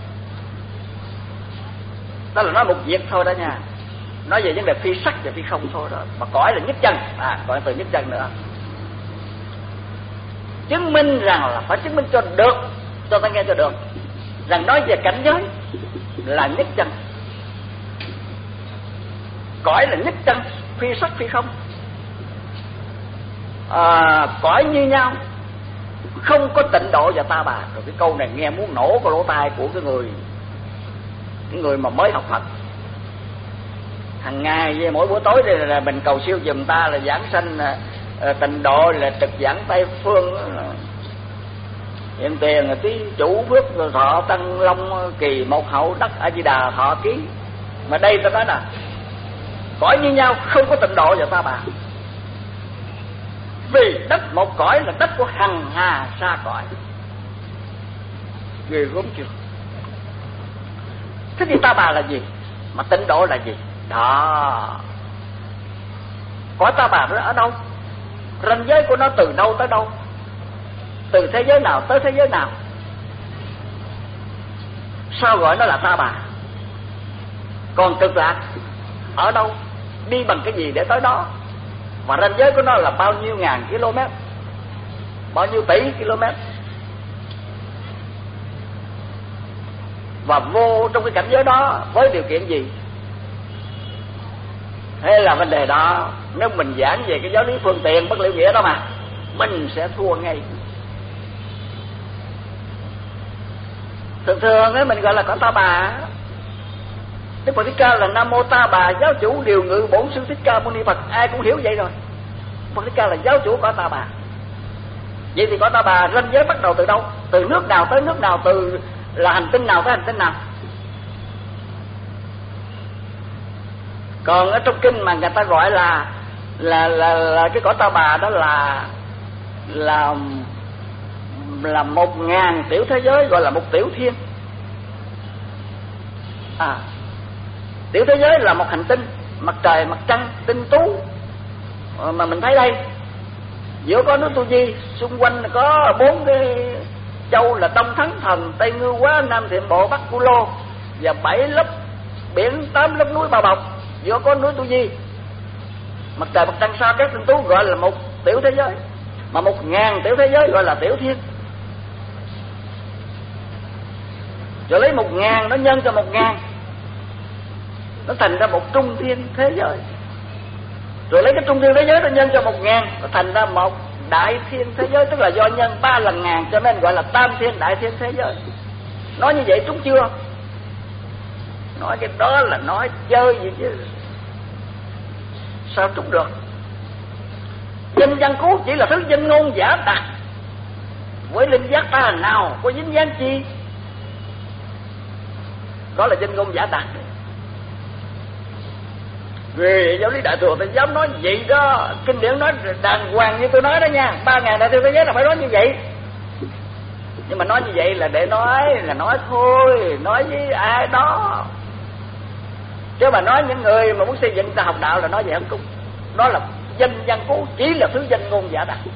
Đó là nói một việc thôi đó nha. Nói về vấn đề phi sắc và phi không thôi đó. Mà cõi là nhất chân, cõi từ nhất chân nữa. Chứng minh rằng là phải chứng minh cho được, cho ta nghe cho được, rằng nói về cảnh giới là nhất chân. Cõi là nhất chân, phi sắc phi không. Cõi như nhau, không có tịnh độ và ta bà. Rồi cái câu này nghe muốn nổ cái lỗ tai của cái người mà mới học Phật. Hằng ngày với mỗi buổi tối đây là mình cầu siêu giùm ta là giảng sanh tịnh độ, là trực giảng Tây Phương, hiện tiền là tí chủ phước thọ tăng long kỳ một hậu đắc A Di Đà thọ ký. Mà đây ta nói là cõi như nhau, không có tịnh độ và ta bà. Vì đất một cõi là đất của hằng hà sa cõi. Ghê gớm chưa? Thế thì ta bà là gì? Mà tịnh độ là gì? Đó. Cõi ta bà nó ở đâu? Ranh giới của nó từ đâu tới đâu? Từ thế giới nào tới thế giới nào? Sao gọi nó là ta bà? Còn cực lạc ở đâu? Đi bằng cái gì để tới đó? Và ranh giới của nó là bao nhiêu ngàn km, bao nhiêu tỷ km. Và vô trong cái cảnh giới đó với điều kiện gì? Thế là vấn đề đó. Nếu mình giảng về cái giáo lý phương tiện bất liệu nghĩa đó mà, mình sẽ thua ngay. Thường ấy mình gọi là cõi ta bà. Đức Phật Thích Ca là Nam Mô Ta Bà, giáo chủ điều ngự bổn sư Thích Ca Mâu Ni Phật. Ai cũng hiểu vậy rồi. Phật Thích Ca là giáo chủ cõi ta bà. Vậy thì cõi ta bà ranh giới bắt đầu từ đâu? Từ nước nào tới nước nào? Từ là hành tinh nào tới hành tinh nào? Còn ở trong kinh mà người ta gọi là cái cõi ta bà đó là 1000 tiểu thế giới, gọi là một tiểu thiên. Tiểu thế giới là một hành tinh, mặt trời, mặt trăng, tinh tú mà mình thấy đây. Giữa có núi Tu Di, xung quanh có 4 cái châu là Đông Thắng Thần, Tây Ngưu Quá, Nam Thiểm Bộ, Bắc Cù Lô, và 7 lớp biển, 8 lớp núi bao bọc. Giữa có núi Tu Di, mặt trời, mặt trăng, sao các tinh tú, gọi là một tiểu thế giới. Mà 1000 tiểu thế giới gọi là tiểu thiên. Rồi lấy 1000 nó nhân cho 1000, nó thành ra một trung thiên thế giới. Rồi lấy cái trung thiên thế giới nó nhân cho 1000, nó thành ra một đại thiên thế giới. Tức là do nhân 3 lần ngàn cho nên gọi là tam thiên đại thiên thế giới. Nói như vậy trúng chưa? Nói cái đó là nói chơi gì chứ sao trúng được? Danh văn cứu chỉ là thứ danh ngôn giả tạc, với linh giác ta nào có dính dáng chi? Đó là danh ngôn giả tạc. Vì giáo lý đại thừa ta dám nói vậy đó. Kinh điển nói đàng hoàng như tôi nói đó nha. 3000 đại thiên thế giới là phải nói như vậy. Nhưng mà nói như vậy là để nói thôi, nói với ai đó. Chứ mà nói những người mà muốn xây dựng ta học đạo là nói vậy không cung. Đó là danh văn cố, chỉ là thứ danh ngôn giả tạc.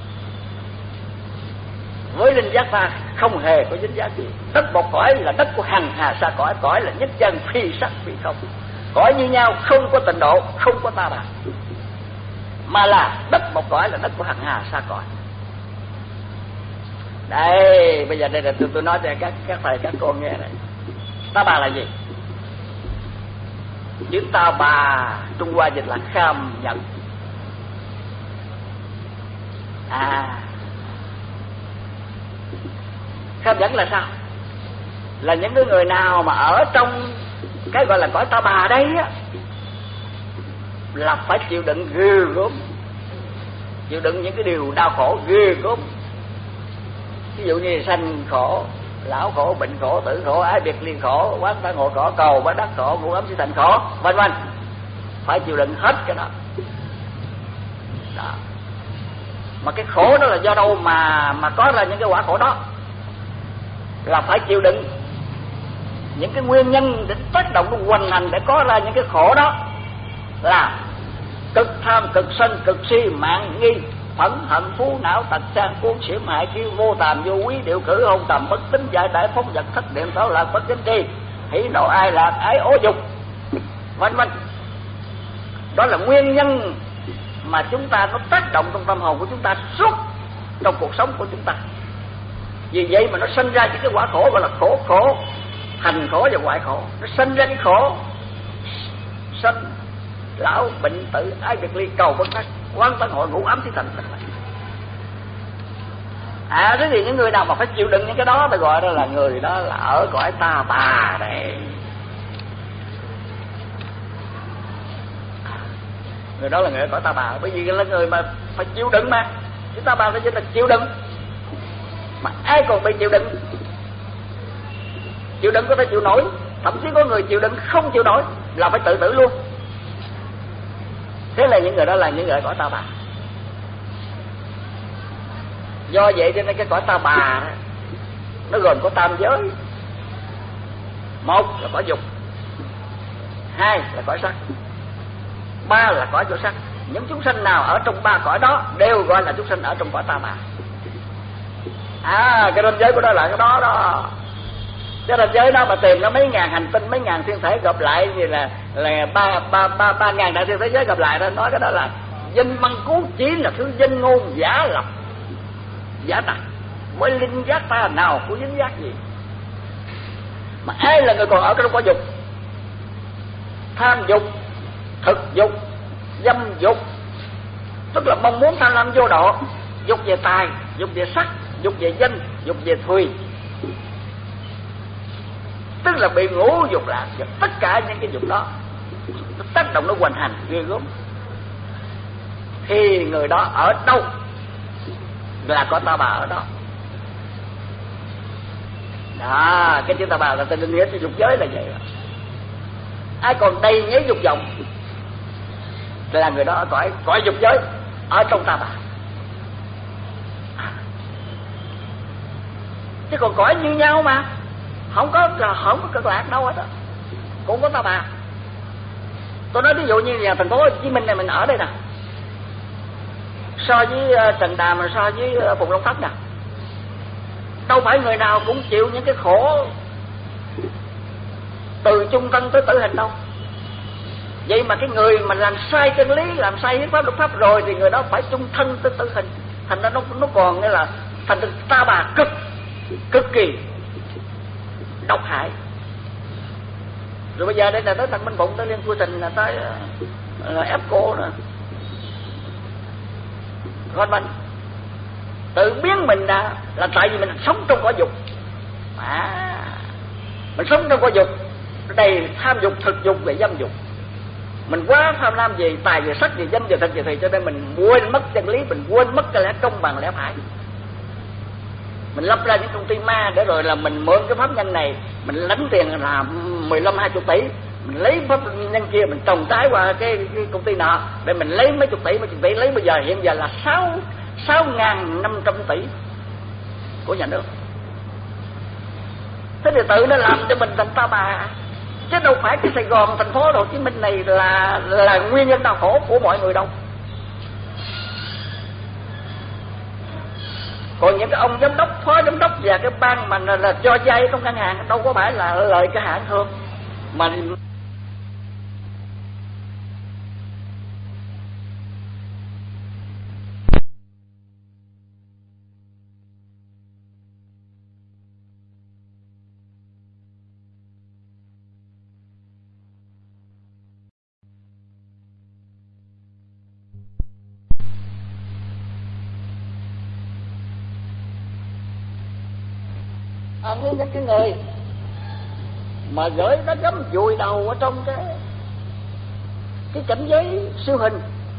Với linh giác ta không hề có dính dáng gì. Đất một cõi là đất của hằng hà sa cõi, cõi là nhất chân phi sắc phi không. Cõi như nhau, không có tịnh độ, không có ta bà, mà là đất một cõi là đất của hằng hà sa cõi. Đây, bây giờ đây là tôi nói cho các thầy các cô nghe này. Ta bà là gì? Chữ ta bà Trung Hoa dịch là kham nhẫn. Kham nhẫn là sao? Là những cái người nào mà ở trong cái gọi là cõi ta bà đây á, là phải chịu đựng ghê gớm, chịu đựng những cái điều đau khổ ghê gớm. Ví dụ như sanh khổ, lão khổ, bệnh khổ, tử khổ, ái biệt ly khổ, quán tán hộ khổ, cầu bá đắc khổ, ngũ ấm si thành khổ, vân vân. Phải chịu đựng hết cái đó. Mà cái khổ đó là do đâu mà có ra những cái quả khổ đó? Là phải chịu đựng những cái nguyên nhân để tác động nó hoành hành để có ra những cái khổ đó, là cực tham, cực sân, cực si, mạng nghi, phẫn hận, phú não, tật sang, cuốn xỉm, hại kiêu, vô tàm, vô quý, điệu cử, hôn tầm, bất tín, giải đại, phóng vật, thất niệm, xảo lạc, bất chính tri, hỉ nộ ai lạc, ái ố dục, vân vân. Đó là nguyên nhân mà chúng ta nó tác động trong tâm hồn của chúng ta suốt trong cuộc sống của chúng ta. Vì vậy mà nó sinh ra những cái quả khổ gọi là khổ, hành khổ và hoại khổ. Nó sinh ra cái khổ sanh lão bệnh tử, ái biệt ly, cầu bất đắc, quán tán hội, ngũ ấm si thành. Thế thì những người nào mà phải chịu đựng những cái đó, ta gọi đó là người đó là ở cõi ta bà này. Người đó là người ở cõi ta bà, bởi vì là người mà phải chịu đựng mà. Chúng ta bà phải là chịu đựng. Mà ai còn bị chịu đựng? Chịu đựng có thể chịu nổi, thậm chí có người chịu đựng không chịu nổi là phải tự tử luôn. Thế là những người đó là những người cõi ta bà. Do vậy cho nên cái cõi ta bà đó, nó gồm có tam giới. Một là cõi dục, hai là cõi sắc, ba là cõi vô sắc. Những chúng sanh nào ở trong ba cõi đó đều gọi là chúng sanh ở trong cõi ta bà. Cái ranh giới của nó là cái đó đó. Cái ranh giới đó mà tìm nó mấy ngàn hành tinh, mấy ngàn thiên thể gặp lại, như là ba ngàn đại thiên thế giới gặp lại đó, nói cái đó là danh văn cú chí, là thứ danh ngôn giả lập, giả tặc. Mới linh giác ta nào của dính giác gì? Mà ai là người còn ở trong cõi dục? Tham dục, thực dục, dâm dục, tức là mong muốn tham lam vô độ. Dục về tài, dục về sắc, dục về danh, dục về thùy, tức là bị ngũ dục lạc. Và tất cả những cái dục đó nó tác động, nó hoành hành ghê gớm. Thì người đó ở đâu là có ta bà ở đó. Đó, cái chữ ta bà là tên định nghĩa cho dục giới là vậy. Ai còn đầy nhấy dục vọng là người đó ở cõi dục giới, ở trong ta bà. Chứ còn cõi như nhau mà, không có cực lạc đâu hết á, cũng có ta bà. Tôi nói ví dụ như nhà thành phố Hồ Chí Minh này mình ở đây nè, so với Trần Đàm, mà so với Phùng Long Thất nè, đâu phải người nào cũng chịu những cái khổ từ chung thân tới tử hình đâu. Vậy mà cái người mà làm sai chân lý, làm sai hiến pháp luật pháp rồi thì người đó phải chung thân tới tử hình. Thành ra nó còn nghĩa là thành ra ta bà cực kỳ độc hại. Rồi bây giờ đây là tới thằng Minh Phụng, tới Liên Phu Tình, là tới ép cô nè, con mình tự biến mình ra là tại vì mình sống trong cõi dục. Mình sống trong cõi dục đầy tham dục, thực dục và dâm dục. Mình quá tham lam về tài, về sắc, về danh, về thực, về thùy, cho nên mình quên mất chân lý, mình quên mất cái lẽ công bằng, lẽ phải. Mình lập ra những công ty ma để rồi là mình mượn cái pháp nhân này, mình lãnh tiền là 15-20 tỷ, mình lấy pháp nhân kia mình trồng trái qua cái công ty nọ để mình lấy mấy chục tỷ, lấy bây giờ hiện giờ là 6.500 tỷ của nhà nước. Thế thì tự nó làm cho mình thành ta bà, chứ đâu phải cái Sài Gòn, thành phố Hồ Chí Minh này là nguyên nhân đau khổ của mọi người đâu. Còn những cái ông giám đốc, phó giám đốc và cái ban mà là cho vay trong ngân hàng đâu có phải là lời cái hạng thương mà những cái người mà gửi nó gắm vùi đầu ở trong cái cảnh giới siêu hình,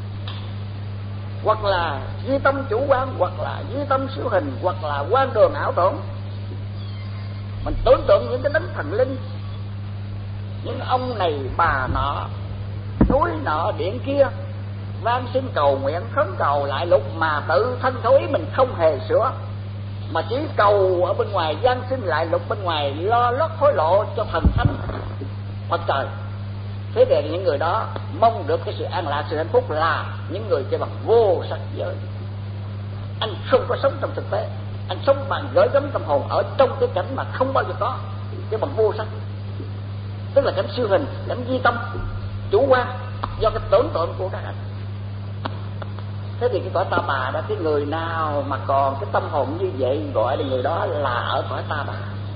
hoặc là duy tâm chủ quan, hoặc là duy tâm siêu hình, hoặc là quan đường ảo tưởng. Mình tưởng tượng những cái đấng thần linh, những ông này bà nọ, núi nọ điện kia, van xin cầu nguyện khấn cầu lại lục, mà tự thân khẩu ý mình không hề sửa, mà chỉ cầu ở bên ngoài, van xin lại lục bên ngoài, lo lót hối lộ cho thần thánh Phật trời. Thế thì những người đó mong được cái sự an lạc, sự hạnh phúc là những người chơi bằng vô sắc giới. Anh không có sống trong thực tế, anh sống bằng gửi gắm tâm hồn ở trong cái cảnh mà không bao giờ có, cái bằng vô sắc, tức là cảnh siêu hình, cảnh duy tâm chủ quan do cái tưởng tượng của các anh. Thế thì cái cõi ta bà đó, cái người nào mà còn cái tâm hồn như vậy gọi là người đó là ở cõi ta bà.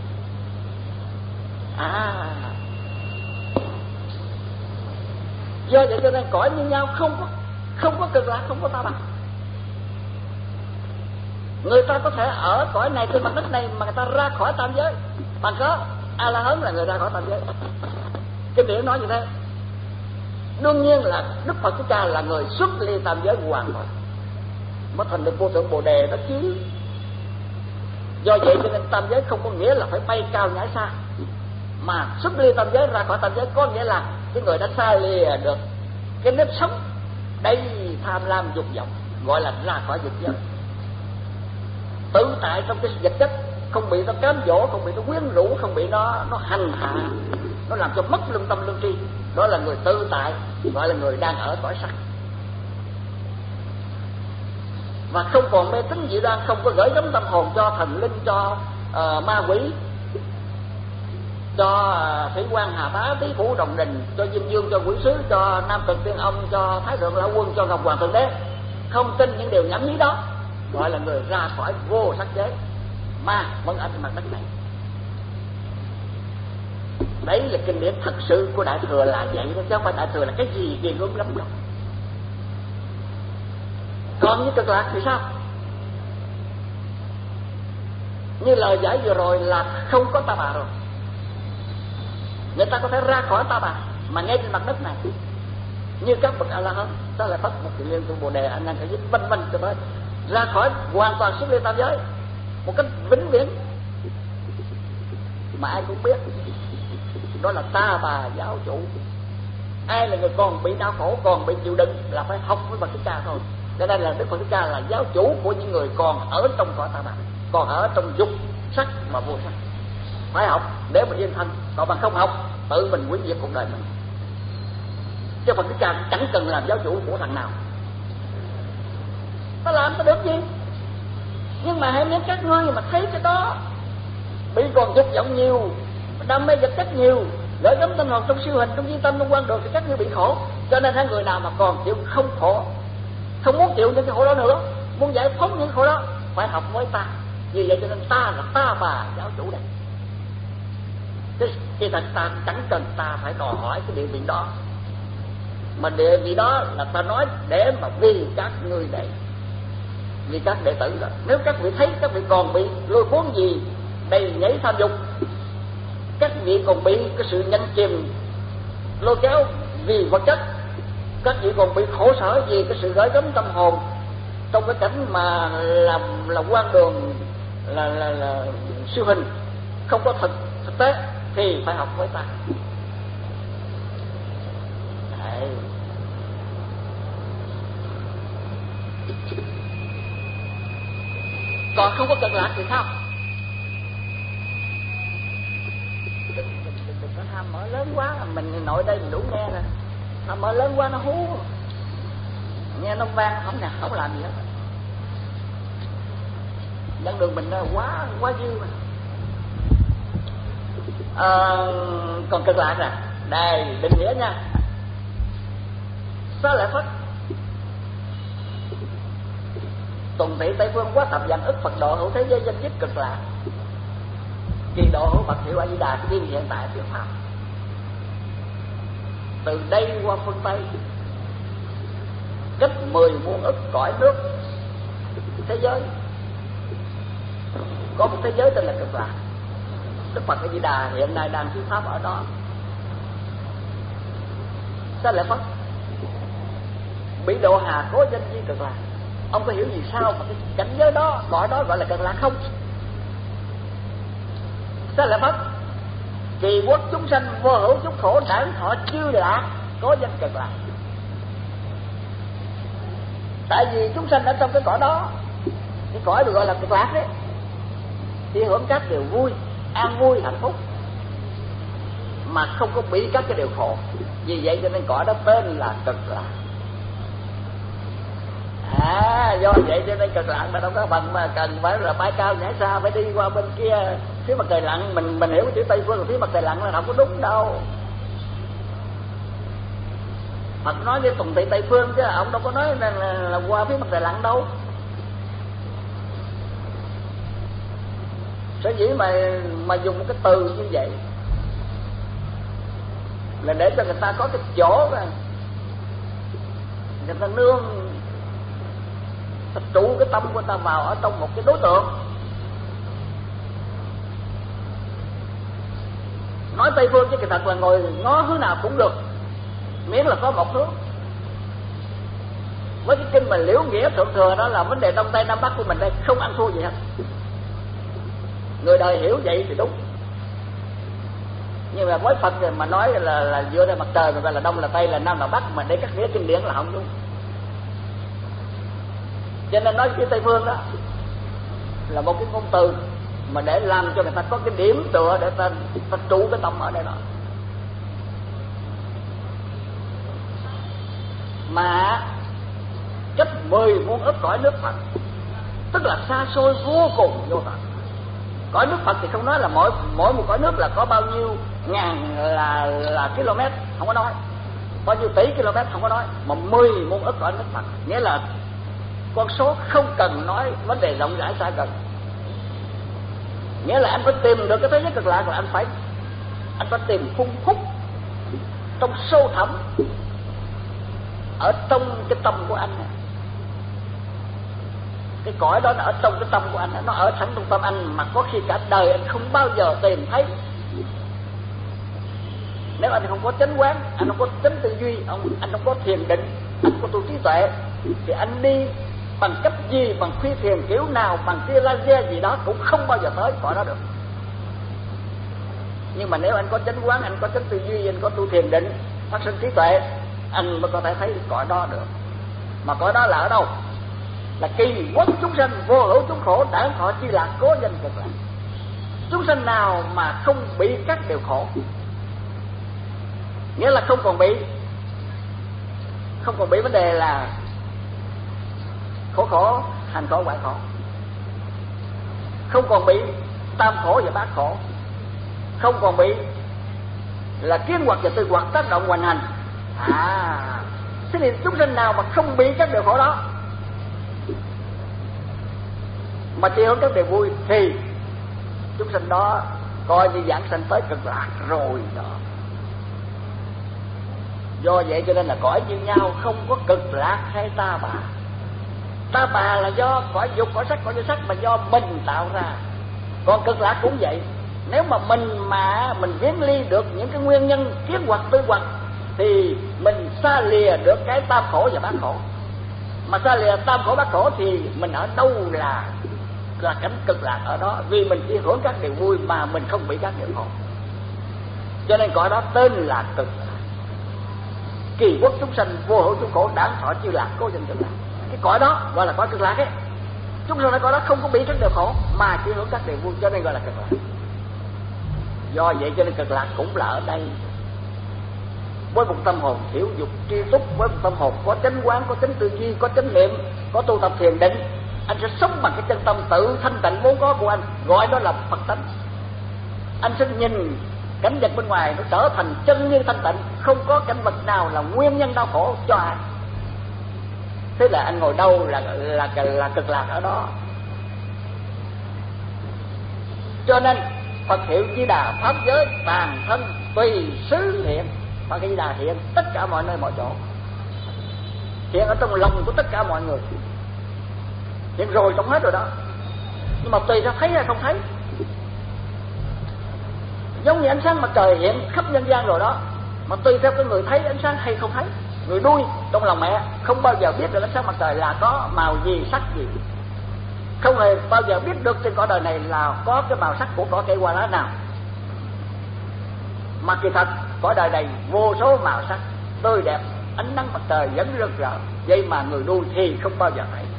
Do vậy cho nên cõi như nhau không có cực lạc, không có ta bà. Người ta có thể ở cõi này, trên mặt đất này, mà người ta ra khỏi tam giới bằng có A La Hán là người ra khỏi tam giới. Kinh điển nói như thế. Đương nhiên là Đức Phật Thích Ca là người xuất ly tam giới hoàn toàn, mới thành được vô thượng Bồ Đề đó chứ. Do vậy cho nên tam giới không có nghĩa là phải bay cao nhảy xa, mà xuất ly tam giới, ra khỏi tam giới có nghĩa là cái người đã xa lìa được cái nếp sống đầy tham lam dục vọng, gọi là ra khỏi dục giới, tự tại trong cái vật chất, không bị nó cám dỗ, không bị nó quyến rũ, không bị nó hành hạ, nó làm cho mất lương tâm lương tri. Đó là người tự tại, gọi là người đang ở cõi sắc, và không còn mê tín dị đoan, không có gửi gắm tâm hồn cho thần linh, cho ma quỷ, cho thủy quan Hà Bá, Tý Phủ Đồng Đình, cho Diêm Dương, cho Quỷ Sứ, cho Nam Cực Tiên Ông, cho Thái Thượng Lão Quân, cho Ngọc Hoàng Thượng Đế. Không tin những điều nhảm nhí đó, gọi là người ra khỏi vô sắc giới, ma vẫn ở trên mặt đất này. Đấy là kinh điển thật sự của Đại Thừa là vậy đó, chứ không phải Đại Thừa là cái gì ghê gớm lắm đâu. Còn với cực lạc thì sao? Như lời giải vừa rồi là không có ta bà rồi. Người ta có thể ra khỏi ta bà mà ngay trên mặt đất này, như các bậc A La Hán, đó là Phật một Kiền Liên Tu Bồ Đề, anh đang phải vân vân cho tới ra khỏi hoàn toàn xuất ly tam giới một cách vĩnh viễn, mà ai cũng biết đó là ta bà giáo chủ. Ai là người còn bị đau khổ, còn bị chịu đựng là phải học với Phật Thích Ca thôi. Cho nên là Đức Phật Thích Ca là giáo chủ của những người còn ở trong cõi ta bà, còn ở trong dục sắc mà vô sắc. Phải học để mà yên thân, còn bằng không học tự mình hủy diệt cuộc đời mình. Chứ Phật Thích Ca chẳng cần làm giáo chủ của thằng nào. Ta làm ta được gì? Nhưng mà hãy nếu các ngươi mà thấy cái đó bị còn dục vọng nhiều, đam mê vật chất nhiều, gửi gắm tâm hồn trong siêu hình, trong duy tâm, trong quan đường, thì các ngươi bị khổ. Cho nên hai người nào mà còn chịu không khổ, không muốn chịu những cái khổ đó nữa, muốn giải phóng những khổ đó, phải học với ta. Vì vậy cho nên ta là ta bà giáo chủ đây. Cái thật ta chẳng cần ta phải đòi hỏi cái địa vị đó, mà địa vị đó là ta nói để mà vì các ngươi đây, vì các đệ tử đó. Nếu các vị thấy các vị còn bị lôi cuốn gì đầy nhảy tham dục, các vị còn bị cái sự nhấn chìm lôi kéo vì vật chất, các vị còn bị khổ sở vì cái sự gửi gắm tâm hồn trong cái cảnh mà là quan đường, là siêu hình, không có thực tế, thì phải học với ta. Đấy. Còn không có cực lạc thì sao? Đừng có tham mở lớn quá, mình nội đây mình đủ nghe nè. Tham mở lớn quá nó hú, nghe nó vang không làm gì hết. Dẫn đường mình đó quá dư mà. Còn cực lạc nè, đây định nghĩa nha. Xá lợi Phất tuần thị Tây Phương quá thập vạn ức Phật độ hữu thế giới danh dứt cực lạc, kỳ độ hữu Phật hiệu A Di Đà tiên hiện tại thuyết pháp. Từ đây qua phương Tây cách 10 muôn ức cõi nước thế giới, có một thế giới tên là cực lạc. Đức Phật A Di Đà hiện nay đang thuyết pháp ở đó. Xá lợi Phất bị độ hà cố danh di Cực Lạc. Ông có hiểu gì sao mà cái cảnh giới đó, cõi đó gọi là Cực Lạc không? Xá lợi Phất kỳ quốc chúng sanh vô hữu chúng khổ đản thọ chư lạc có danh Cực Lạc. Tại vì chúng sanh ở trong cái cõi đó, cái cõi được gọi là Cực Lạc đấy, thì hưởng các điều vui, an vui, hạnh phúc, mà không có bị các cái điều khổ. Vì vậy cho nên cõi đó tên là Cực Lạc. Do vậy cho nên Cực Lạc mà đâu có bằng mà cần phải là bay cao nhảy xa, phải đi qua bên kia phía mặt trời lặn. Mình hiểu cái chữ Tây Phương là phía mặt trời lặn là không có đúng đâu. Phật nói với Tùng Thị Tây Phương chứ ông đâu có nói là qua phía mặt trời lặn đâu. Sở dĩ mà dùng một cái từ như vậy là để cho người ta có cái chỗ mà người ta nương, ta trụ cái tâm của người ta vào ở trong một cái đối tượng. Nói Tây Phương chứ kỳ thật là ngồi ngó hướng nào cũng được, miễn là có một hướng. Với cái kinh mà Liễu Nghĩa Thượng Thừa đó là vấn đề Đông Tây Nam Bắc của mình đây không ăn thua gì hết. Người đời hiểu vậy thì đúng, nhưng mà với Phật mà nói là dựa trên mặt trời mà gọi là Đông là Tây, là Nam là Bắc, mà để các nghĩa kinh điển là không đúng. Cho nên nói cái Tây Phương đó là một cái ngôn từ mà để làm cho người ta có cái điểm tựa để ta trụ cái tâm ở đây đó. Mà cách 10 muôn ức cõi nước Phật, tức là xa xôi vô cùng vô tận. Cõi nước Phật thì không nói là mỗi một cõi nước là có bao nhiêu ngàn là km, không có nói. Bao nhiêu tỷ km không có nói, mà 10 muôn ức cõi nước Phật, nghĩa là con số không cần nói vấn đề rộng rãi xa gần. Nghĩa là anh phải tìm được cái thế giới Cực Lạc là anh phải tìm phun phúc trong sâu thẳm ở trong cái tâm của anh. Cái cõi đó nó ở trong cái tâm của anh, nó ở sẵn trong tâm anh mà có khi cả đời anh không bao giờ tìm thấy. Nếu anh không có chánh quán, anh không có chánh tư duy, anh không có thiền định, anh không có tu trí tuệ, thì anh đi bằng cách gì, bằng phi thiền kiểu nào, bằng tia laser gì đó cũng không bao giờ tới cõi đó được. Nhưng mà nếu anh có chánh quán, anh có chánh tư duy, anh có tu thiền định, phát sinh trí tuệ, anh mới có thể thấy cõi đó được. Mà cõi đó là ở đâu? Là kỳ quốc chúng sanh vô hữu chúng khổ đản thọ chư lạc cố danh Cực Lạc. Chúng sanh nào mà không bị các điều khổ, nghĩa là không còn bị vấn đề là khổ hành khổ hoại khổ, không còn bị tam khổ và bát khổ, không còn bị là kiến hoặc và tư hoặc tác động hoành hành. Thế thì chúng sanh nào mà không bị các điều khổ đó mà chỉ hướng các điều vui thì chúng sanh đó coi như giảng sanh tới Cực Lạc rồi đó. Do vậy cho nên là cõi như nhau, không có Cực Lạc hay ta bà. Ta bà là do cõi dục, cõi sắc, cõi vô sắc mà do mình tạo ra. Còn Cực Lạc cũng vậy. Nếu mà mình viễn ly được những cái nguyên nhân kiến hoặc tư hoặc thì mình xa lìa được cái tam khổ và bát khổ. Mà xa lìa tam khổ bát khổ thì mình ở đâu là cảnh Cực Lạc ở đó, vì mình chỉ hưởng các điều vui mà mình không bị các điều khổ. Cho nên cõi đó tên là Cực Lạc. Kỳ quốc chúng sanh vô hữu chúng khổ đản thọ chư lạc cố danh Cực Lạc. Cái cõi đó gọi là cõi Cực Lạc ấy. Chúng sanh ở cõi đó không có bị các điều khổ mà chỉ hưởng các điều vui, cho nên gọi là Cực Lạc. Do vậy cho nên Cực Lạc cũng là ở đây. Với một tâm hồn hiểu dục tri túc, với một tâm hồn có chánh quán, có chánh tư duy, có chánh niệm, có tu tập thiền định, anh sẽ sống bằng cái chân tâm tự thanh tịnh vốn có của anh, gọi đó là Phật tánh. Anh sẽ nhìn cảnh vật bên ngoài nó trở thành chân như thanh tịnh, không có cảnh vật nào là nguyên nhân đau khổ cho anh. Thế là anh ngồi đâu là Cực Lạc ở đó. Cho nên Phật hiệu Di Đà pháp giới tàn thân tùy xứ hiện. Phật Di Đà hiện tất cả mọi nơi mọi chỗ, hiện ở trong lòng của tất cả mọi người, hiện rồi trong hết rồi đó. Nhưng mà tùy ra thấy hay không thấy. Giống như ánh sáng mặt trời hiện khắp nhân gian rồi đó, mà tùy theo cái người thấy ánh sáng hay không thấy. Người nuôi trong lòng mẹ không bao giờ biết được ánh sáng mặt trời là có màu gì, sắc gì, không hề bao giờ biết được trên cõi đời này là có cái màu sắc của cỏ cây hoa lá nào. Mà kỳ thật cõi đời này vô số màu sắc tươi đẹp, ánh nắng mặt trời vẫn rực rỡ, vậy mà người nuôi thì không bao giờ thấy.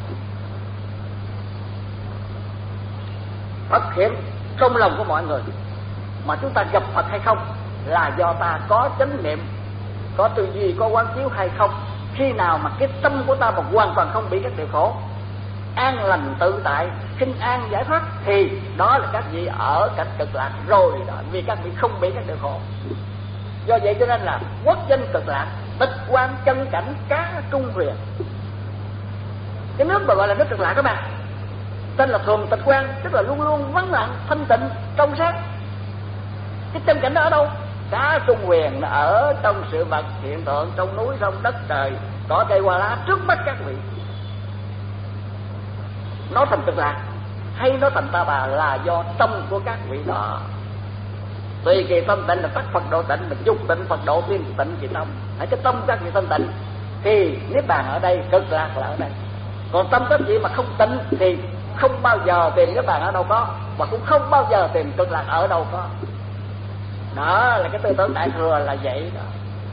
Phật hiện trong lòng của mọi người, mà chúng ta gặp Phật hay không là do ta có chánh niệm, có tư duy, có quán chiếu hay không. Khi nào mà cái tâm của ta mà hoàn toàn không bị các điều khổ, an lành tự tại, kinh an giải thoát, thì đó là các vị ở cảnh cực lạc rồi đó, vì các vị không bị các điều khổ. Do vậy cho nên là quốc danh cực lạc, tịch quan chân cảnh cá trung huyền. Cái nước mà gọi là nước cực lạc các bạn tên là thường tịch quan, tức là luôn luôn vắng lặng, thanh tịnh, trong sáng. Cái chân cảnh đó ở đâu? Cá trung huyền ở trong sự vật hiện tượng, trong núi sông đất trời, cỏ cây hoa lá trước mắt các vị. Nó thành cực lạc hay nó thành ta bà là do tâm của các vị đó. Tùy kỳ tâm tịnh là tắc Phật độ tịnh, mà dục tịnh Phật độ tiên tịnh kỳ tâm. Hãy cái tâm các vị tâm tịnh thì niết bàn ở đây, cực lạc là ở đây. Còn tâm các vị mà không tịnh thì không bao giờ tìm niết bàn ở đâu có, và cũng không bao giờ tìm cực lạc ở đâu có. Đó là cái tư tưởng Đại Thừa là vậy đó.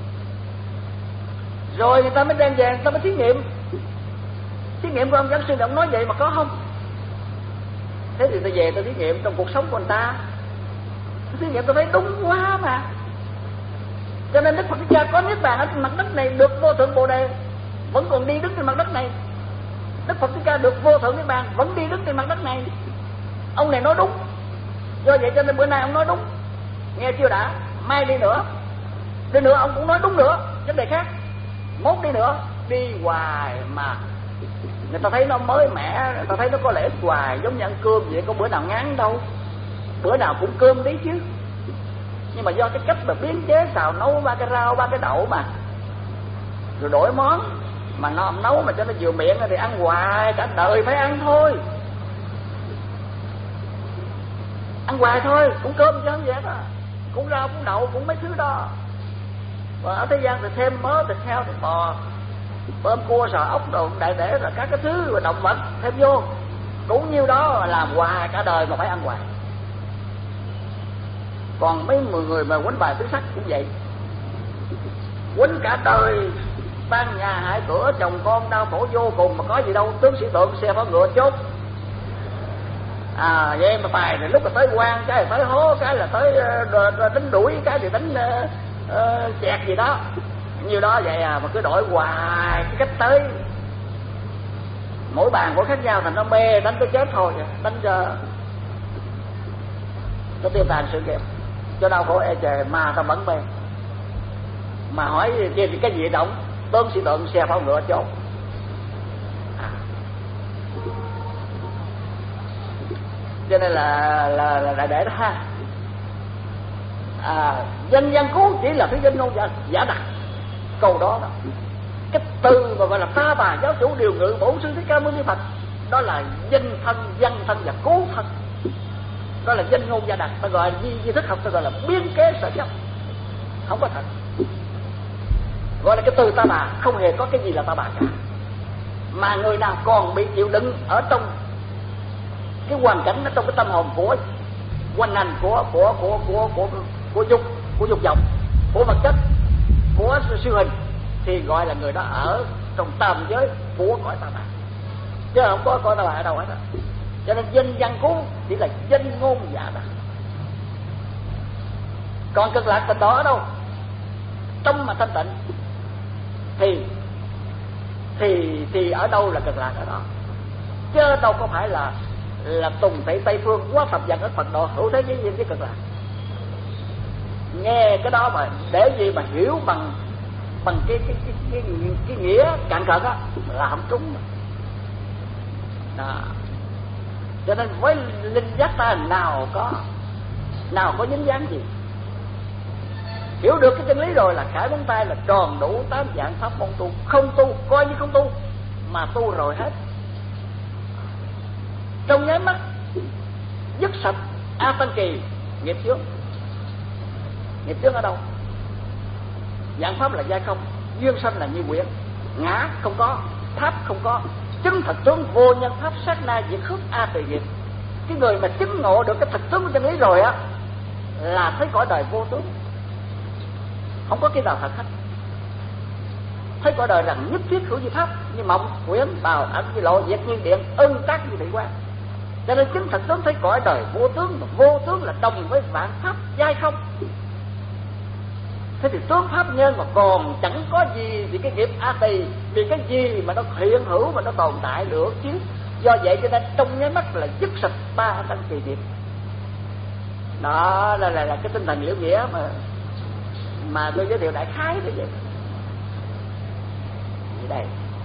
Rồi người ta mới đem về, người ta mới thí nghiệm. Thí nghiệm của ông giáo sư ông nói vậy mà có không? Thế thì tôi về tôi thí nghiệm trong cuộc sống của người ta. Thí nghiệm tôi thấy đúng quá mà. Cho nên Đức Phật Thích Ca có niết bàn ở trên mặt đất này, được vô thượng Bồ Đề, vẫn còn đi đứng trên mặt đất này. Đức Phật Thích Ca được vô thượng niết bàn, vẫn đi đứng trên mặt đất này. Ông này nói đúng. Do vậy cho nên bữa nay ông nói đúng, nghe chưa đã, mai đi nữa ông cũng nói đúng nữa, vấn đề khác. Mốt đi nữa, đi hoài mà người ta thấy nó mới mẻ, người ta thấy nó có lẽ hoài, giống như ăn cơm vậy, có bữa nào ngán đâu, bữa nào cũng cơm đấy chứ. Nhưng mà do cái cách mà biến chế xào nấu ba cái rau, ba cái đậu mà, rồi đổi món mà nó nấu mà cho nó vừa miệng thì ăn hoài, cả đời phải ăn thôi, ăn hoài thôi, cũng cơm chứ không vậy đó, cũng rau cũng đậu cũng mấy thứ đó. Và ở thế gian thì thêm mớ thịt heo, thịt bò, tôm cua sò ốc đồ đại để rồi các cái thứ và động vật thêm vô, cũng nhiêu đó làm hoài cả đời mà phải ăn hoài. Còn mấy người mà quánh bài tứ sắc cũng vậy, quánh cả đời, tan nhà hại cửa, chồng con đau khổ vô cùng mà có gì đâu, tướng sĩ tượng xe pháo ngựa chốt. Vậy mà bài thì lúc mà tới quan cái là tới hố, cái là tới đánh đuổi, cái thì đánh chẹt gì đó, nhiều đó vậy mà cứ đổi hoài cái cách tới. Mỗi bàn mỗi khác nhau thành nó mê, đánh tới chết thôi, đánh cho nó tiêu tàn sự nghiệp, cho đau khổ chề mà ta vẫn mê. Mà hỏi kia thì cái gì động, tướng sĩ tượng xe pháo ngựa chốt. Cho nên là đại để đó ha. Danh văn cứu chỉ là cái danh ngôn giả đặc. Câu đó đó, cái từ mà gọi là ta bà giáo chủ điều ngự bổn sư Thích Ca Mâu Ni Phật, đó là danh thân, văn thân và cứu thân. Đó là danh ngôn giả đặc, ta gọi là di thức học, ta gọi là biên kế sở chấp, không có thật. Gọi là cái từ ta bà, không hề có cái gì là ta bà cả. Mà người nào còn bị chịu đựng ở trong cái hoàn cảnh, ở trong cái tâm hồn của quanh hành của dục vọng, của vật chất, của siêu hình, thì gọi là người đó ở trong tam giới của cõi ta bà, chứ không có cõi ta bà ở đâu hết đó. Cho nên danh văn cứu chỉ là danh ngôn giả đó. Còn cực lạc tịnh độ ở đâu? Trong mà thanh tịnh thì ở đâu là cực lạc ở đó, chứ đâu có phải là tùng thị Tây phương quá thập dạng ở Phật độ hữu thế giới với cực lạc. Nghe cái đó mà để gì mà hiểu bằng cái nghĩa cạn cợt á là không trúng đó. Cho nên với linh giác ta nào có dính dáng gì. Hiểu được cái chân lý rồi là khải móng tay là tròn đủ 8 dạng pháp môn tu. Không tu coi như không tu, mà tu rồi hết. Trong nháy mắt dứt sạch a tăng kỳ nghiệp chướng. nghiệp chướng ở đâu? Dạng pháp là giai không, duyên sanh là như quyển, ngã không có, pháp không có, chứng thật tướng vô nhân pháp sát na diệt khước a tùy nghiệp. Cái người mà chứng ngộ được cái thật tướng của chân lý rồi á là thấy cõi đời vô tướng, không có cái nào thật hết. Thấy cõi đời rằng nhất thiết hữu vi pháp, như mộng quyển bào ẩn như lộ diệt như điện ưng tác như thị quan. Cho nên chứng thật tướng thấy cõi đời vô tướng, mà vô tướng là đồng với vạn pháp giai không. Thế thì tướng pháp nhân mà còn chẳng có gì vì cái nghiệp a tỳ, vì cái gì mà nó hiện hữu mà nó tồn tại được chứ. Do vậy cho nên trong nháy mắt là dứt sạch ba tăng kỳ nghiệp. Đó là cái tinh thần liễu nghĩa mà tôi giới thiệu đại khái như vậy. Đây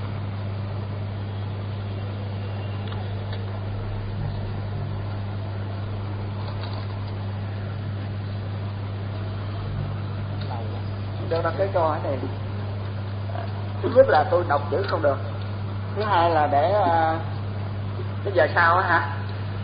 đưa ra cái câu hỏi này. Thứ nhất là tôi đọc chữ không được, thứ hai là để cái giờ sau á hả?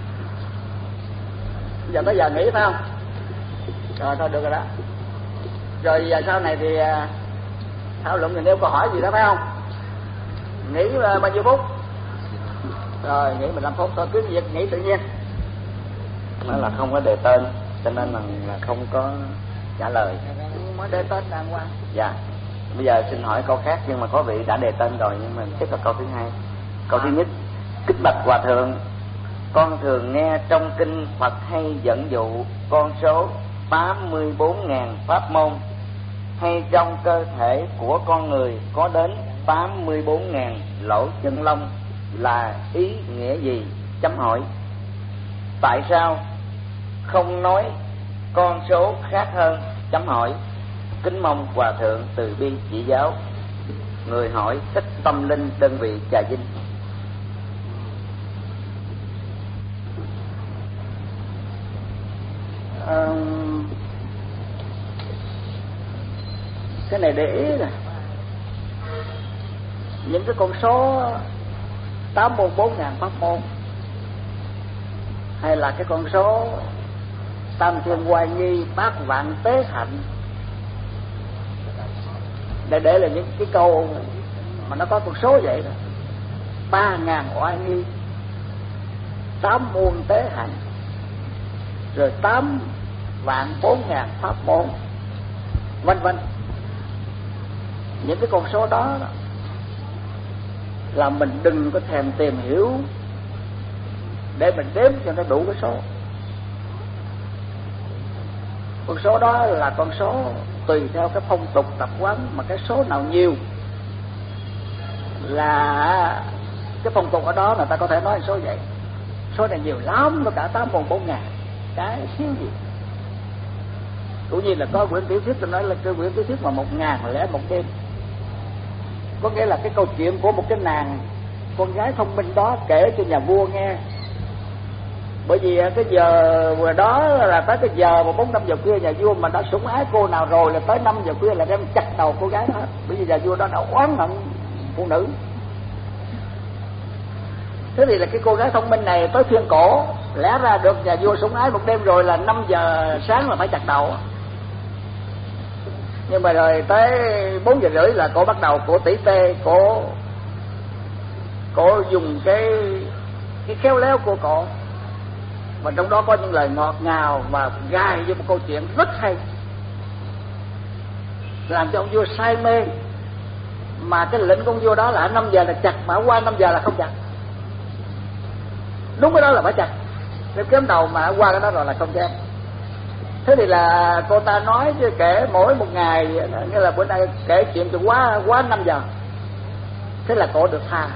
Giờ tới giờ nghỉ phải không? Rồi thôi được rồi đó. Rồi giờ sau này thì thảo luận, thì nếu câu hỏi gì đó phải không? Nghỉ bao nhiêu phút? Rồi nghỉ 15 phút thôi, cứ việc nghỉ tự nhiên. Nó là không có đề tên cho nên là không có trả lời. Mới đề tên đàng hoàng. Dạ. Bây giờ xin hỏi câu khác, nhưng mà có vị đã đề tên rồi, nhưng mà tiếp tục câu thứ hai. Câu thứ nhất: kính bạch hòa thượng, con thường nghe trong kinh Phật hay dẫn dụ con số 84.000 pháp môn, hay trong cơ thể của con người có đến 84.000 lỗ chân lông, là ý nghĩa gì? Chấm hỏi. Tại sao không nói con số khác hơn? Chấm hỏi. Kính mong hòa thượng từ bi chỉ giáo. Người hỏi: Thích Tâm Linh, đơn vị Trà Vinh. Cái này để ý nè, những cái con số 84.000 pháp môn, hay là cái con số tam thiên hoài nghi bát vạn tế hạnh, để là những cái câu mà nó có con số vậy đó: 3.000 oai nghi, 8 muôn tế hạnh, rồi 8.400.000 pháp môn, vân vân. Những cái con số đó là mình đừng có thèm tìm hiểu để mình đếm cho nó đủ cái số. Con số đó là con số tùy theo cái phong tục tập quán, mà cái số nào nhiều là cái phong tục ở đó người ta có thể nói số vậy. Số này nhiều lắm, nó cả 8.400.000, cái xíu gì. Cũng như là có quyển tiểu thuyết, tôi nói là cái quyển tiểu thuyết mà 1.001 đêm, có nghĩa là cái câu chuyện của một cái nàng con gái thông minh đó kể cho nhà vua nghe. Bởi vì cái giờ vừa đó là tới cái giờ mà 4-5 giờ khuya, nhà vua mà đã sủng ái cô nào rồi là tới 5 giờ khuya là đem chặt đầu cô gái đó hết. Bởi vì nhà vua đó đã oán hận phụ nữ. Thế thì là cái cô gái thông minh này tới phiên cổ, lẽ ra được nhà vua sủng ái một đêm rồi là 5 giờ sáng là phải chặt đầu. Nhưng mà rồi tới 4 giờ rưỡi là cổ bắt đầu cổ tỉ tê, cổ dùng cái khéo léo của cổ, mà trong đó có những lời ngọt ngào và gài vô một câu chuyện rất hay, làm cho ông vua say mê. Mà cái lệnh của ông vua đó là 5 giờ là chặt, mà qua 5 giờ là không chặt. Đúng cái đó là phải chặt, nếu kém đầu mà qua cái đó rồi là không chém. Thế thì là cô ta nói chứ kể mỗi một ngày, như là bữa nay kể chuyện từ quá 5 giờ. Thế là cổ được tha.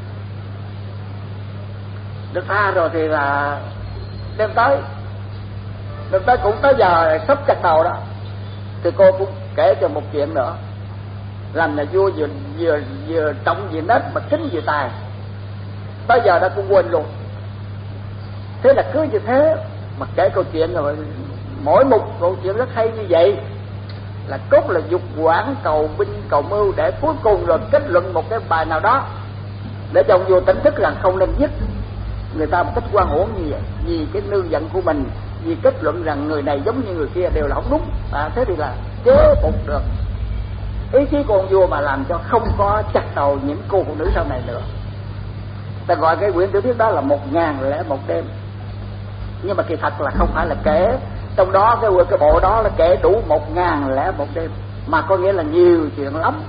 Được tha rồi thì là đêm tới cũng tới giờ sắp chặt đầu đó, thì cô cũng kể cho một chuyện nữa, làm nhà vua vừa trọng vì nết mà kính vì tài. Tới giờ đã cũng quên luôn. Thế là cứ như thế mà kể câu chuyện, rồi mỗi một câu chuyện rất hay như vậy là cốt là dục quản cầu binh cầu mưu, để cuối cùng rồi kết luận một cái bài nào đó để cho ông vua tỉnh thức rằng không nên giết người ta một cách oan uổng như vậy, vì cái nương giận của mình vì kết luận rằng người này giống như người kia đều là không đúng. Thế thì là chế phục được ý chí con vua mà làm cho không có chặt đầu những cô phụ nữ sau này nữa. Ta gọi cái quyển tiểu thuyết đó là 1001 đêm. Nhưng mà kỳ thật là không phải là kể trong đó cái bộ đó là kể đủ 1001 đêm, mà có nghĩa là nhiều chuyện lắm.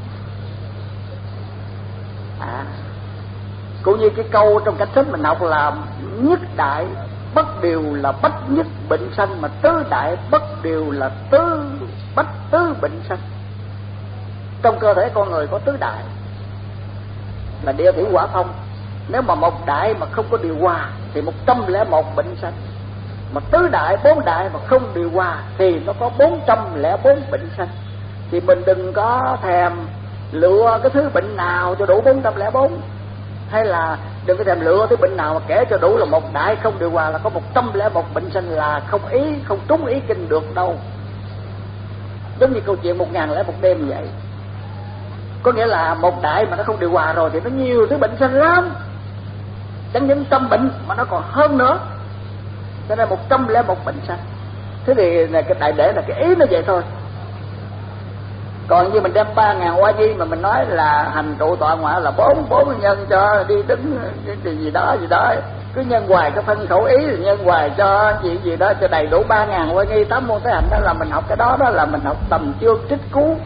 Cũng như cái câu trong cách sách mình học là nhất đại bất điều là bách nhất bệnh sanh, mà tứ đại bất điều là bách tứ bệnh sanh. Trong cơ thể con người có tứ đại là địa thủy hỏa phong. Nếu mà một đại mà không có điều hòa thì 101 bệnh sanh, mà tứ đại 4 đại mà không điều hòa thì nó có 404 bệnh sanh. Thì mình đừng có thèm lựa cái thứ bệnh nào cho đủ 404, hay là đừng có thèm lựa cái bệnh nào mà kể cho đủ là một đại không điều hòa là có 101 bệnh sanh, là không trúng ý kinh được đâu. Giống như câu chuyện 1001 đêm như vậy. Có nghĩa là một đại mà nó không điều hòa rồi thì nó nhiều thứ bệnh sanh lắm, chẳng những tâm bệnh mà nó còn hơn nữa, cho nên 101 bệnh sanh. Thế thì cái đại để là cái ý nó vậy thôi. Còn như mình đem 3.000 oai nghi mà mình nói là hành trụ tọa ngoại là 4 nhân cho đi đứng cái gì đó, cứ nhân hoài cái phân khẩu ý, nhân hoài cho gì đó cho đầy đủ 3.000 oai nghi 8 môn tế hạnh, đó là mình học cái đó là mình học tầm chương trích cú.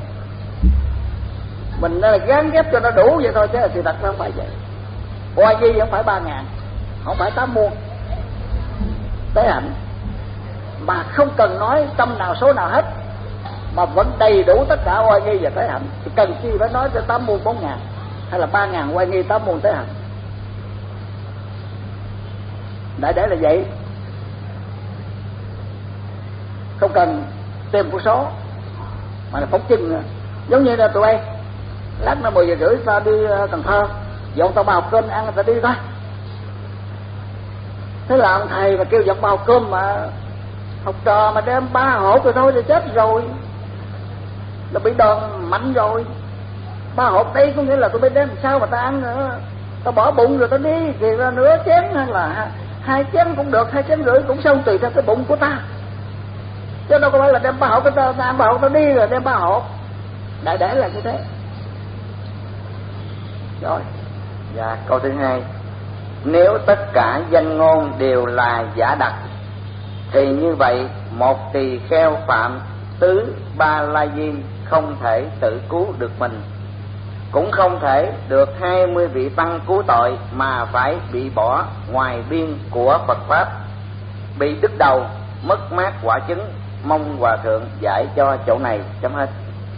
Mình gán ghép cho nó đủ vậy thôi, chứ thì thật không phải vậy. Oai nghi không phải 3.000, không phải 8 môn tế hạnh, mà không cần nói tâm nào số nào hết, mà vẫn đầy đủ tất cả oai nghi và tế hạnh, thì cần chi phải nói cho 8 môn 4.000 hay là 3.000 oai nghi 8 môn tế hạnh. Đại để là vậy, không cần tìm con số mà là phóng chừng. Giống như là tụi bay lát nữa 10 giờ rưỡi ta đi Cần Thơ, dọn tao bào cơm ăn ta đi thôi. Thế là ông thầy mà kêu dọn bào cơm mà học trò mà đem 3 hộp rồi thôi thì chết rồi, là bị đòn mạnh rồi. 3 hộp đây có nghĩa là tụi bay đem sao mà ta ăn nữa, ta bỏ bụng rồi ta đi thì ra nửa chén hay là 2 chén cũng được, 2 chén rưỡi cũng xong, tùy theo cái bụng của ta, chứ đâu có phải là đem 3 hộp ta ăn 3 hộp ta đi rồi đem 3 hộp. Đại để là như thế. Rồi. Dạ, câu thứ 2. Nếu tất cả danh ngôn đều là giả đặc thì như vậy một tỳ kheo phạm tứ ba la diêm không thể tự cứu được mình, cũng không thể được 20 vị tăng cứu tội, mà phải bị bỏ ngoài biên của Phật pháp, bị đứt đầu, mất mát quả chứng. Mong Hòa Thượng giải cho chỗ này. Chấm hết.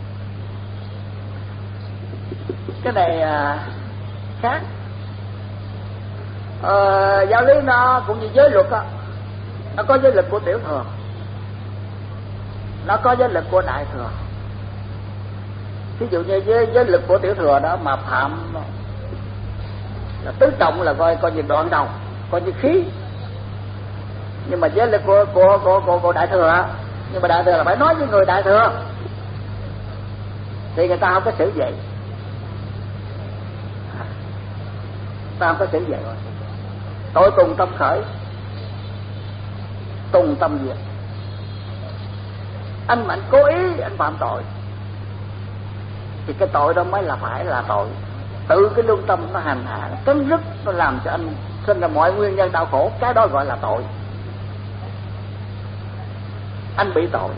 Cái này khác. Giáo lý nó cũng như giới luật đó. Nó có giới luật của tiểu thừa, nó có giới luật của đại thừa. Ví dụ như giới luật của tiểu thừa đó mà phạm là tứ trọng là coi như đoạn đầu, coi như khí. Nhưng mà giới luật của đại thừa, nhưng mà đại thừa là phải nói với người đại thừa thì người ta không có xử vậy. Ta không có xử vậy rồi. Tội tùng tâm khởi, tùng tâm diệt. Anh mà anh cố ý anh phạm tội thì cái tội đó mới là phải là tội. Tự cái lương tâm nó hành hạ, nó cấn rứt, nó làm cho anh sinh ra mọi nguyên nhân đau khổ, cái đó gọi là tội. Anh bị tội.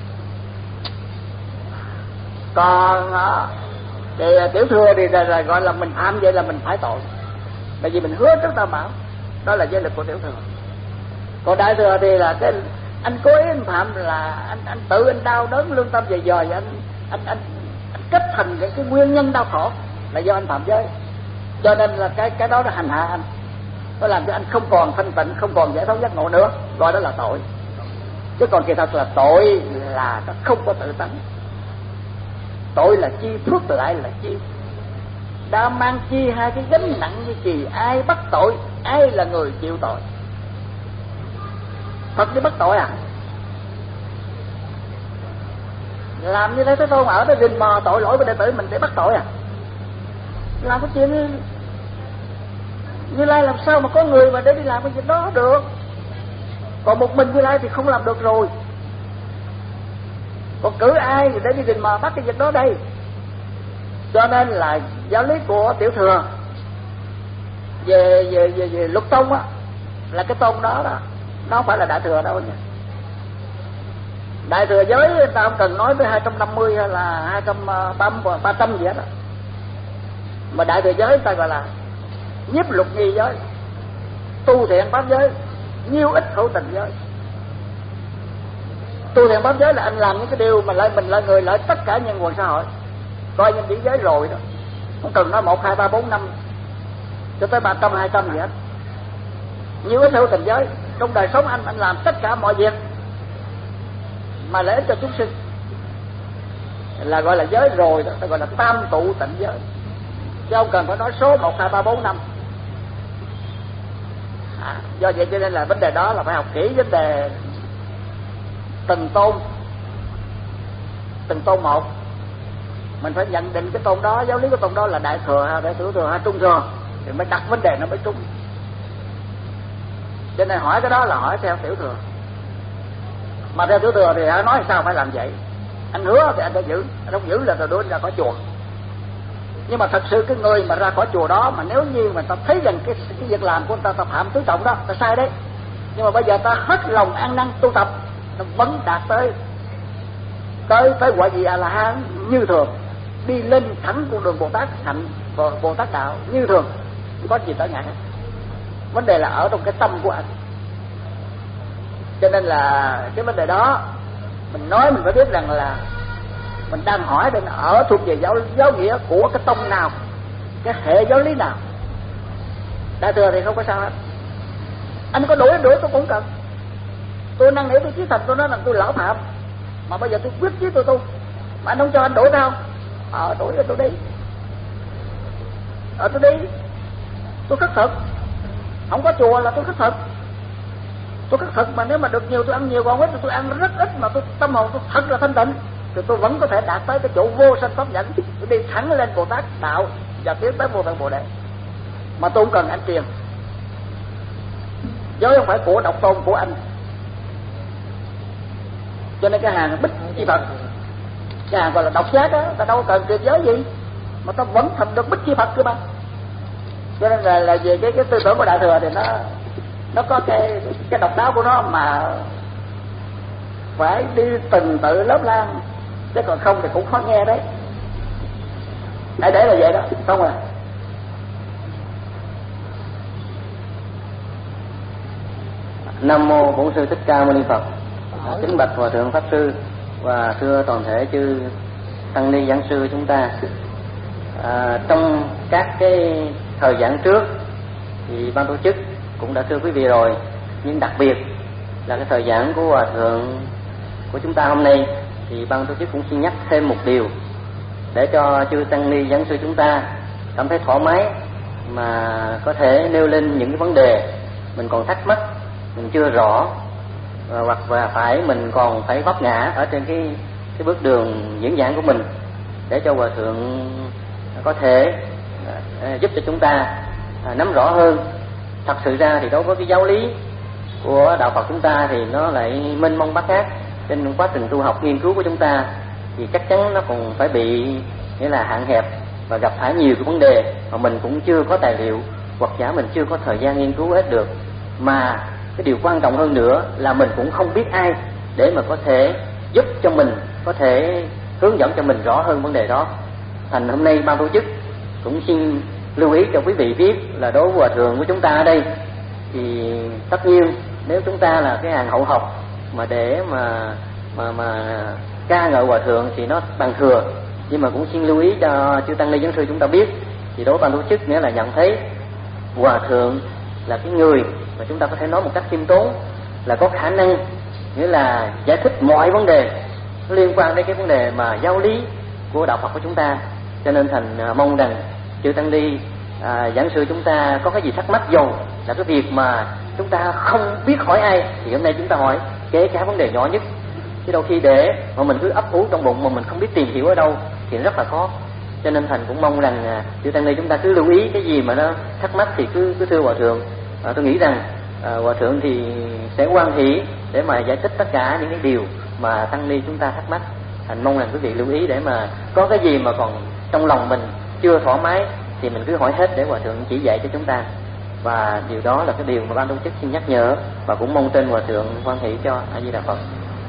Còn thì tiểu thừa thì là gọi là mình phạm vậy là mình phải tội, tại vì mình hứa trước Tam Bảo, đó là giới luật của tiểu thừa. Còn đại thừa thì là cái anh cố ý anh phạm là anh tự anh đau đớn lương tâm dày dò, anh kết thành cái nguyên nhân đau khổ là do anh phạm giới, cho nên là cái đó nó hành hạ anh, nó làm cho anh không còn thanh tịnh, không còn giải thoát giác ngộ nữa, gọi đó là tội. Chứ còn kỳ thật là tội là nó không có tự tánh. Tội là chi, phước lại là chi, đã mang chi hai cái gánh nặng như chì. Ai bắt tội, ai là người chịu tội? Phật đi bắt tội à? Làm như thế Thế Tôn ở đó rình mò tội lỗi của đệ tử mình để bắt tội à? Làm cái chuyện Như Lai làm sao mà có người mà để đi làm cái việc đó được? còn một mình Như Lai thì không làm được rồi. Còn cử ai để đi rình mò bắt cái việc đó đây? Cho nên là giáo lý của Tiểu Thừa về Lục Tông á, là cái tôn đó nó không phải là Đại Thừa đâu nha. Đại Thừa giới người ta không cần nói tới 250 hay là 230 300 gì hết đó. Mà Đại Thừa giới người ta gọi là nhiếp lục nghi giới, tu thiện pháp giới, nhiêu ít hữu tình giới. Tu thiện pháp giới là anh làm những cái điều mà lợi mình, lợi người, lợi tất cả nhân quần xã hội, coi như điển giới rồi đó, không cần nói 1, 2, 3, 4, 5 cho tới 300, 200 gì hết. Nhiêu ít hữu tình giới, trong đời sống anh làm tất cả mọi việc mà lợi ích cho chúng sinh là gọi là giới rồi đó, ta gọi là tam tụ tịnh giới, chứ không cần phải nói số 1, 2, 3, 4, 5. Do vậy cho nên là vấn đề đó là phải học kỹ vấn đề từng tôn một. Mình phải nhận định cái tôn đó, giáo lý của tôn đó là Đại Thừa hay Tiểu Thừa hay Trung Thừa, thì mới đặt vấn đề nó mới trúng. Cho nên hỏi cái đó là hỏi theo Tiểu Thừa, mà theo Tiểu Thừa thì hãy nói sao phải làm vậy. Anh hứa thì anh phải giữ, anh không giữ là rồi đuổi ra khỏi chùa. Nhưng mà thật sự cái người mà ra khỏi chùa đó, mà nếu như mà ta thấy rằng cái việc làm của ta phạm tứ trọng đó, ta sai đấy, nhưng mà bây giờ ta hết lòng ăn năn tu tập, ta vẫn đạt tới quả vị A La Hán như thường, đi lên thẳng con đường Bồ Tát hạnh Bồ Tát đạo như thường, không có gì trở ngại hết. Vấn đề là ở trong cái tâm của anh. Cho nên là cái vấn đề đó mình nói mình phải biết rằng là mình đang hỏi đến ở thuộc về giáo nghĩa của cái tông nào, cái hệ giáo lý nào. Đại Thừa thì không có sao hết. Anh có đuổi tôi cũng cần. Tôi năn nỉ tôi chí thành, tôi nói rằng tôi lỡ phạm, mà bây giờ tôi quyết chí tôi tu, mà anh không cho anh đuổi sao? Đuổi rồi tôi đi. Tôi đi. Tôi khất thực. Không có chùa là tôi khất thực. Tôi khất thực mà nếu mà được nhiều tôi ăn nhiều, còn ít tôi ăn rất ít mà tôi tâm hồn tôi thật là thanh tịnh, thì tôi vẫn có thể đạt tới cái chỗ vô sanh pháp nhẫn, tôi đi thẳng lên Bồ Tát đạo và tiến tới vô tận Bồ Đề, mà tôi không cần anh truyền. Giới không phải của độc tôn của anh. Cho nên cái hàng Bích Chi Phật, cái hàng gọi là độc giác đó, ta đâu cần truyền giới gì mà ta vẫn thành được Bích Chi Phật cơ mà. Cho nên là về cái tư tưởng của Đại Thừa thì nó có cái độc đáo của nó, mà phải đi từng tự lớp lang, chứ còn không thì cũng khó nghe đấy. Để là vậy đó, không à. Nam mô Bổn Sư Thích Ca Mâu Ni Phật. Kính bạch Hòa thượng Pháp sư và thưa toàn thể chư tăng ni giảng sư chúng ta. Trong các cái thời giảng trước thì ban tổ chức cũng đã thưa quý vị rồi, nhưng đặc biệt là cái thời giảng của Hòa thượng của chúng ta hôm nay thì ban tổ chức cũng xin nhắc thêm một điều để cho chư tăng ni giảng sư chúng ta cảm thấy thoải mái mà có thể nêu lên những cái vấn đề mình còn thắc mắc, mình chưa rõ, hoặc và mình còn phải vấp ngã ở trên cái bước đường diễn giảng của mình, để cho Hòa thượng có thể giúp cho chúng ta nắm rõ hơn. Thật sự ra thì đối với cái giáo lý của đạo Phật chúng ta thì nó lại mênh mông bát ngát, trên quá trình tu học nghiên cứu của chúng ta thì chắc chắn nó còn phải bị nghĩa là hạn hẹp và gặp phải nhiều cái vấn đề mà mình cũng chưa có tài liệu hoặc giả mình chưa có thời gian nghiên cứu hết được. Mà cái điều quan trọng hơn nữa là mình cũng không biết ai để mà có thể giúp cho mình, có thể hướng dẫn cho mình rõ hơn vấn đề đó. Thành hôm nay ban tổ chức cũng xin lưu ý cho quý vị biết là đối với Hòa thượng của chúng ta ở đây thì tất nhiên nếu chúng ta là cái hàng hậu học mà để mà ca ngợi Hòa thượng thì nó bằng thừa, nhưng mà cũng xin lưu ý cho chư tăng ni giảng sư chúng ta biết, thì đối với ban tổ chức nghĩa là nhận thấy Hòa thượng là cái người mà chúng ta có thể nói một cách khiêm tốn là có khả năng nghĩa là giải thích mọi vấn đề liên quan đến cái vấn đề mà giáo lý của đạo Phật của chúng ta. Cho nên thành mong rằng chư tăng ni giảng sư chúng ta có cái gì thắc mắc dầu là cái việc mà chúng ta không biết hỏi ai thì hôm nay chúng ta hỏi, kể cả vấn đề nhỏ nhất, chứ đâu khi để mà mình cứ ấp ủ trong bụng mà mình không biết tìm hiểu ở đâu thì rất là khó. Cho nên thành cũng mong rằng chư tăng ni chúng ta cứ lưu ý cái gì mà nó thắc mắc thì cứ thưa Hòa thượng. Tôi nghĩ rằng Hòa thượng thì sẽ hoan hỷ để mà giải thích tất cả những cái điều mà tăng ni chúng ta thắc mắc. Thành mong rằng quý vị lưu ý để mà có cái gì mà còn trong lòng mình chưa thoải mái thì mình cứ hỏi hết để Hòa thượng chỉ dạy cho chúng ta. Và điều đó là cái điều mà ban tổ chức xin nhắc nhở, và cũng mong trên Hòa thượng hoan hỷ cho. A Di Đà Phật.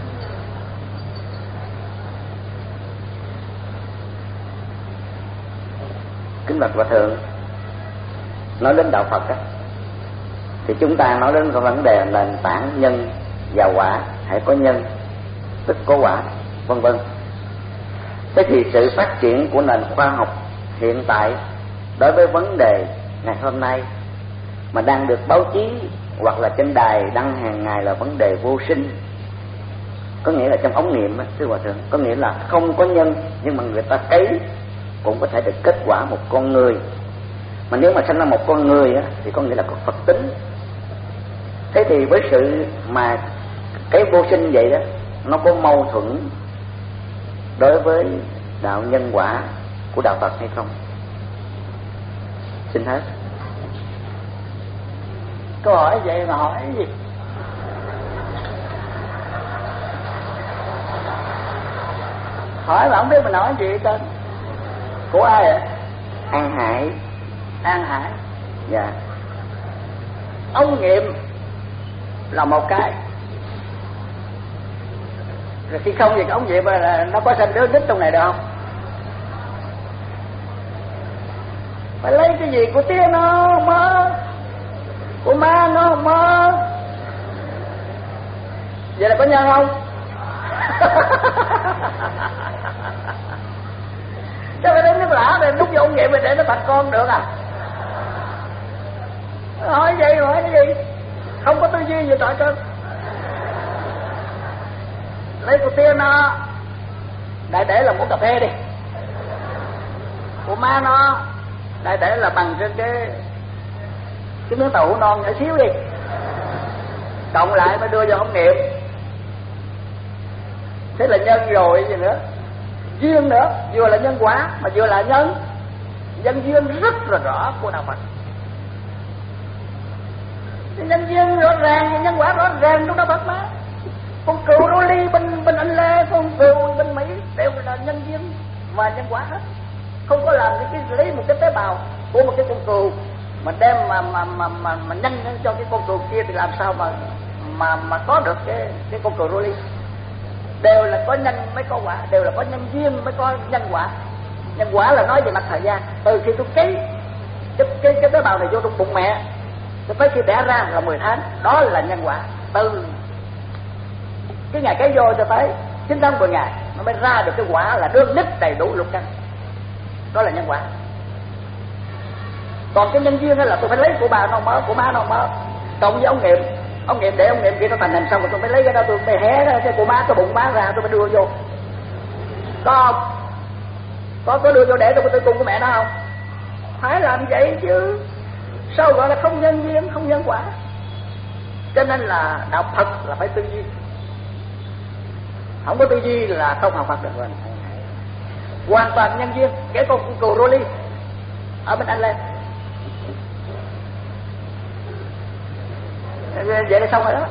Kính bạch Hòa thượng, nói đến đạo Phật á, thì chúng ta nói đến cái vấn đề nền tảng nhân và quả, hãy có nhân tức có quả, vân vân. Thế thì sự phát triển của nền khoa học hiện tại đối với vấn đề ngày hôm nay mà đang được báo chí hoặc là trên đài đăng hàng ngày là vấn đề vô sinh, có nghĩa là trong ống nghiệm á, thưa Hòa thượng, có nghĩa là không có nhân nhưng mà người ta cấy cũng có thể được kết quả một con người. Mà nếu mà sinh ra một con người á, thì có nghĩa là có Phật tính. Thế thì với sự mà cái vô sinh vậy đó, nó có mâu thuẫn đối với đạo nhân quả của đạo Phật hay không? Xin hết. Câu hỏi vậy mà hỏi gì? Hỏi mà không biết mình nói gì tên. Của ai vậy? An Hải. An Hải. Dạ. Ống nghiệm là một cái, rồi khi không thì cái ống nghiệm là nó có sinh đứa đích trong này được không? Phải lấy cái gì của tía nó mơ, của má nó mơ, vậy là có nhân không? Chứ phải đến nước lã rồi đút vô ống nghiệm để nó thành con được à? Hỏi vậy hỏi cái gì? Không có tư duy gì trọi trơn. Lấy của tía nó đại để là muỗng cà phê đi, của má nó đại để là bằng trên cái miếng tàu hũ non nhỏ xíu đi, cộng lại mới đưa vô ống nghiệm. Thế là nhân rồi gì nữa, duyên nữa, vừa là nhân quả mà vừa là nhân duyên rất là rõ của đạo Phật. Nhân duyên rõ ràng, nhân quả rõ ràng trong đạo Phật mà. Con cừu đô ly bên Anh Lê, con cừu bên Mỹ đều là nhân duyên và nhân quả hết. Không có làm cái lấy một cái tế bào của một cái con cừu mà đem mà nhân cho cái con cừu kia thì làm sao mà có được cái con cừu đô ly. Đều là có nhân mới có quả, đều là có nhân duyên mới có nhân quả. Nhân quả là nói về mặt thời gian, từ khi tôi cấy cái tế bào này vô trong bụng mẹ cho tới khi đẻ ra là 10 tháng, đó là nhân quả. Từ cái ngày cấy vô cho tới 9 tháng 10 ngày nó mới ra được cái quả là đương nít đầy đủ lục căn, đó là nhân quả. Còn cái nhân duyên là tôi phải lấy của bà nó mơ, của má nó mơ, cộng với ống nghiệm để ống nghiệm kia nó thành hình xong rồi tôi mới lấy cái đó, tôi mới hé ra cái của má, cái bụng má ra tôi mới đưa vô. Có đưa vô để trong cái tử cung của mẹ nó không? Phải làm vậy chứ, sao gọi là không nhân duyên, không nhân quả? Cho nên là đạo Phật là phải tư duy, không có tư duy là không học Phật được rồi. Hoàn toàn nhân duyên. Cái con cừu Rolly ở bên Anh lên vậy là xong rồi đó.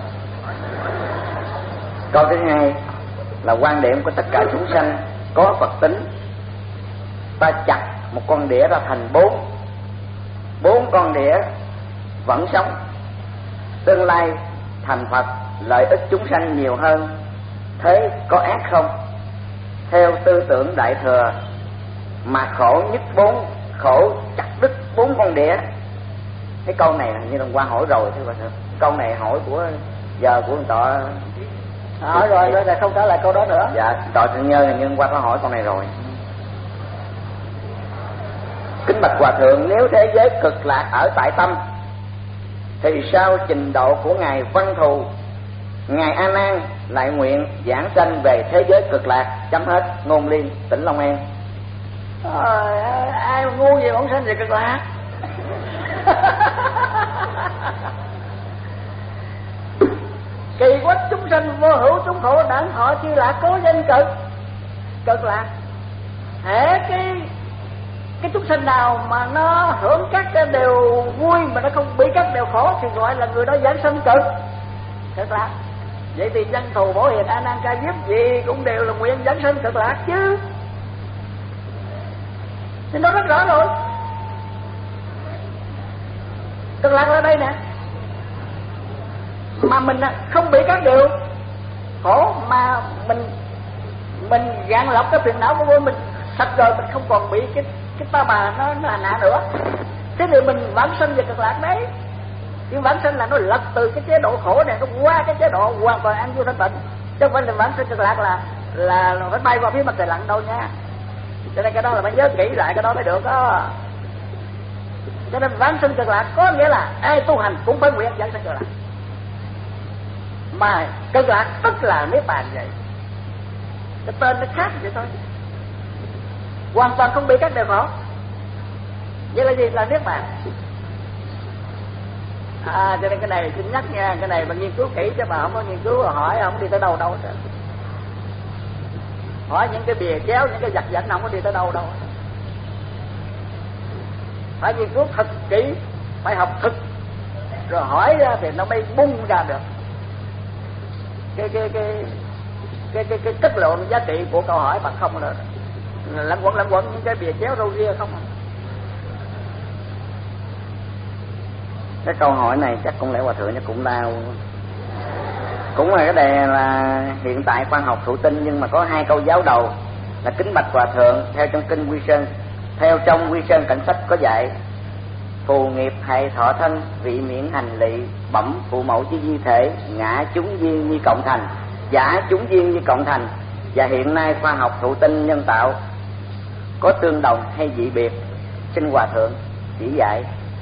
Câu thứ hai là quan điểm của tất cả chúng sanh có Phật tính. Ta chặt một con đĩa ra thành 4 con đĩa vẫn sống, tương lai thành Phật lợi ích chúng sanh nhiều hơn, thế có ác không? Theo tư tưởng Đại Thừa mà khổ nhất 4, khổ chặt đứt 4 con đĩa. Cái câu này hình như hôm qua hỏi rồi thưa bà thưa. Câu này hỏi của giờ của tọa hỏi rồi là không trả lại câu đó nữa. Dạ, tọa Thượng Nhân hình như hôm qua có hỏi câu này rồi. Kính bạch Hòa thượng, nếu thế giới cực lạc ở tại tâm thì sao trình độ của ngài Văn Thù, ngài A Nan lại nguyện giảng sanh về thế giới cực lạc? Chấm hết. Ngôn Liên, tỉnh Long An. Ai mà ngu gì bỗng sanh về cực lạc? Kỳ quách chúng sanh vô hữu chúng khổ đẳng họ chi là cố danh cực lạc. Hễ cái chúng sanh nào mà nó hưởng các đều vui mà nó không bị các đều khổ thì gọi là người đó giảng sanh cực lạc. Vậy thì dân thù bổ hiền A Nan Ca Diếp gì cũng đều là nguyện giảng sanh cực lạc chứ. Thì nó rất rõ rồi. Cực lạc ở đây nè. Mà mình không bị các điều khổ, mà mình gạn lọc cái phiền não của mình sạch rồi, mình không còn bị cái ta bà nó hành hạ nữa. Thế thì mình vãng sanh về cực lạc đấy. Nhưng vãng sanh là nó lật từ cái chế độ khổ này nó qua cái chế độ hoàn toàn an vui thanh tịnh, chứ không phải là vãng sanh cực lạc là phải bay qua phía mặt trời lặn đâu nha. Cho nên cái đó là phải nhớ kỹ lại cái đó mới được đó. Cho nên vãng sanh cực lạc có nghĩa là ai tu hành cũng phải nguyện vãng sanh cực lạc. Mà cực lạc tức là niết bàn vậy, cái tên nó khác vậy thôi, hoàn toàn không bị các điều khổ. Vậy là gì? Là niết bàn. Cho nên cái này xin nhắc nha, cái này mà nghiên cứu kỹ chứ mà không có nghiên cứu hỏi không đi tới đâu đâu. Hỏi những cái bìa chéo, những cái giặt giảnh không có đi tới đâu đâu. Phải nghiên cứu thật kỹ, phải học thực, rồi hỏi ra thì nó mới bung ra được cái chất lượng giá trị của câu hỏi, mà không là lẫn quẩn những cái bìa chéo râu ria không. Cái câu hỏi này chắc cũng lẽ hòa thượng nó cũng đau. Cũng là cái đề là hiện tại khoa học thụ tinh, nhưng mà có hai câu giáo đầu là kính bạch hòa thượng. Theo trong kinh Quy Sơn, theo trong Quy Sơn Cảnh Sách có dạy: phù nghiệp hại thọ thân, vị miễn hành lị, bẩm phụ mẫu chi di thể, ngã chúng duyên như cộng thành, giả chúng duyên như cộng thành. Và hiện nay khoa học thụ tinh nhân tạo có tương đồng hay dị biệt? Xin hòa thượng chỉ dạy.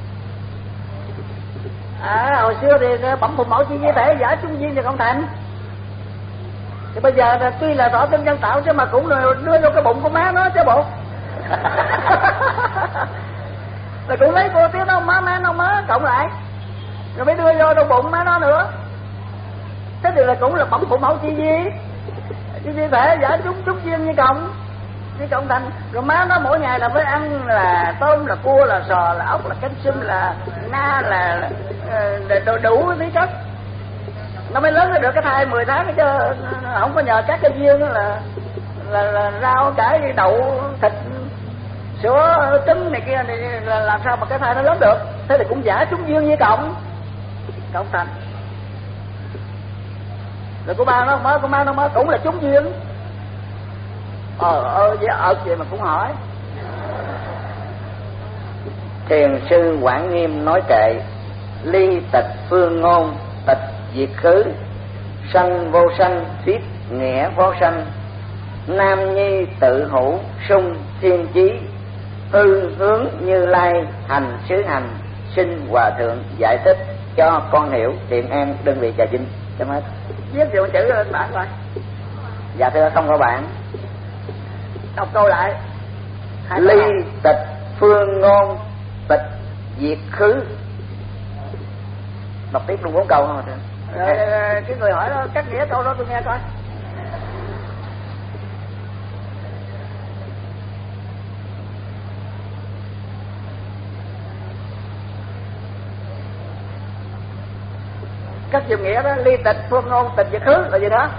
Hồi xưa thì bẩm phụ mẫu chi di thể, giả chúng duyên như cộng thành. Thì bây giờ là tuy là thọ tinh nhân tạo chứ mà cũng đưa vô cái bụng của má nó chứ bộ. Là cũng lấy cô tiếng nó má cộng lại rồi mới đưa vô trong bụng má nó nữa. Thế thì là cũng là bẩm phụ mẫu chi di thể, giả chúng duyên như cộng thành. Rồi má nó mỗi ngày là phải ăn là tôm, là cua, là sò, là ốc, là cánh sum, là na, là đủ tí chất, nó mới lớn được cái thai 10 tháng chứ không có nhờ các cái duyên là rau cải đậu thịt sữa trứng này kia thì là làm sao mà cái thai nó lớn được. Thế thì cũng giả chúng duyên như cộng thành. Rồi của ba nó mới cũng là chúng duyên. Vậy mà cũng hỏi. Thiền sư Quảng Nghiêm nói kệ: ly tịch phương ngôn, tịch diệt khứ, sanh vô sanh, thuyết nghĩa vô sanh, nam nhi tự hữu, sung thiên chí, hư hướng Như Lai, hành xứ hành. Xin hòa thượng giải thích cho con hiểu. Thiện em đơn vị Trà Vinh. Chấm hết. Viết nhiều chữ lên bản coi. Dạ thưa không có bạn. Đọc câu lại. Ly tịch phương ngôn, tịch diệt khứ. Đọc tiếp luôn 4 câu không? Cái người hỏi đó cắt nghĩa câu đó tôi nghe coi. Các dụng nghĩa đó, ly tịch phương ngôn, tịch diệt khứ là gì đó?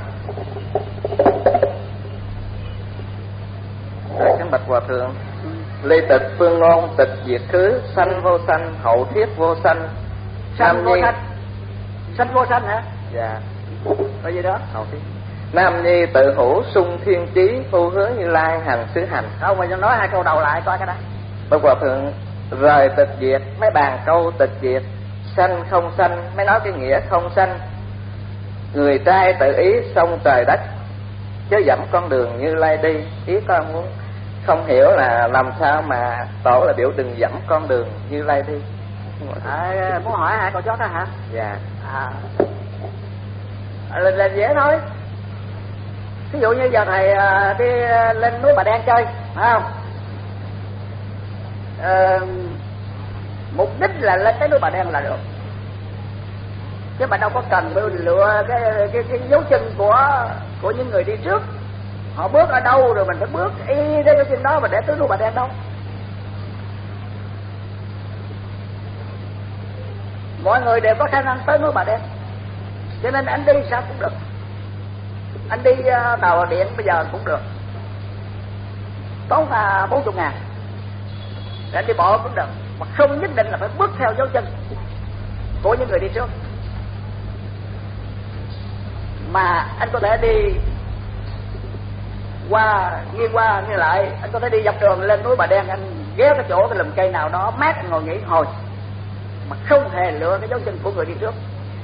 Kính bạch hòa thượng, ly tịch phương ngôn, tịch diệt khứ, sanh vô sanh, hậu thiết vô sanh. Sanh vô sanh. Sanh vô sanh hả? Dạ. Là gì đó? Hậu thiết. Nam nhi tự hữu, sung thiên chí, phu hướng Như Lai, hành xứ hành. Không, mà nói hai câu đầu lại coi cái đó. Bạch hòa thượng, rời tịch diệt mấy bàn câu tịch diệt, sanh không sanh mới nói cái nghĩa không sanh. Người trai tự ý xông trời đất, chớ dẫm con đường Như Lai đi. Ý con muốn không hiểu là làm sao mà tổ là biểu đừng dẫm con đường Như Lai đi. Muốn hỏi hai câu chót đó hả? Dạ. Là dễ thôi. Ví dụ như giờ thầy đi lên núi Bà Đen chơi, phải không? Mục đích là lên tới núi Bà Đen là được, chứ mà đâu có cần phải lựa cái dấu chân của những người đi trước. Họ bước ở đâu rồi mình phải bước y theo dấu chân đó mà để tới núi Bà Đen đâu. mọi người đều có khả năng tới núi Bà Đen, cho nên anh đi sao cũng được. Anh đi tàu điện bây giờ cũng được, tốn 40.000, để anh đi bộ cũng được, mà không nhất định là phải bước theo dấu chân của những người đi trước, mà anh có thể đi nghiêng qua nghiêng lại. Anh có thể đi dọc đường lên núi Bà Đen, anh ghé cái chỗ cái lùm cây nào đó mát, anh ngồi nghỉ hồi, mà không hề lựa cái dấu chân của người đi trước.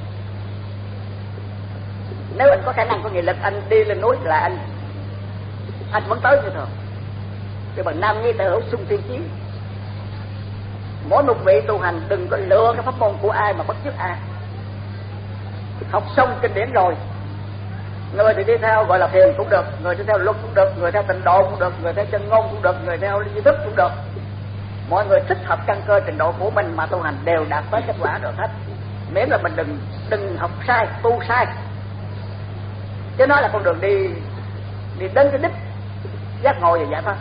Nếu anh có khả năng, có nghị lực, anh đi lên núi là anh vẫn tới như thường. Cái bằng nam nhi tự hữu sung thiên chí. Mỗi một vị tu hành đừng có lựa cái pháp môn của ai mà bắt chước ai. Học xong kinh điển rồi, người thì đi theo gọi là thiền cũng được, người đi theo luật cũng được, người theo tịnh độ cũng được, người theo chân ngôn cũng được, người theo duy thức cũng được. Mọi người thích hợp căn cơ trình độ của mình mà tu hành đều đạt tới kết quả được hết, miễn là mình đừng học sai, tu sai. Chứ nói là con đường đi đến cái đích giác ngộ và giải thoát.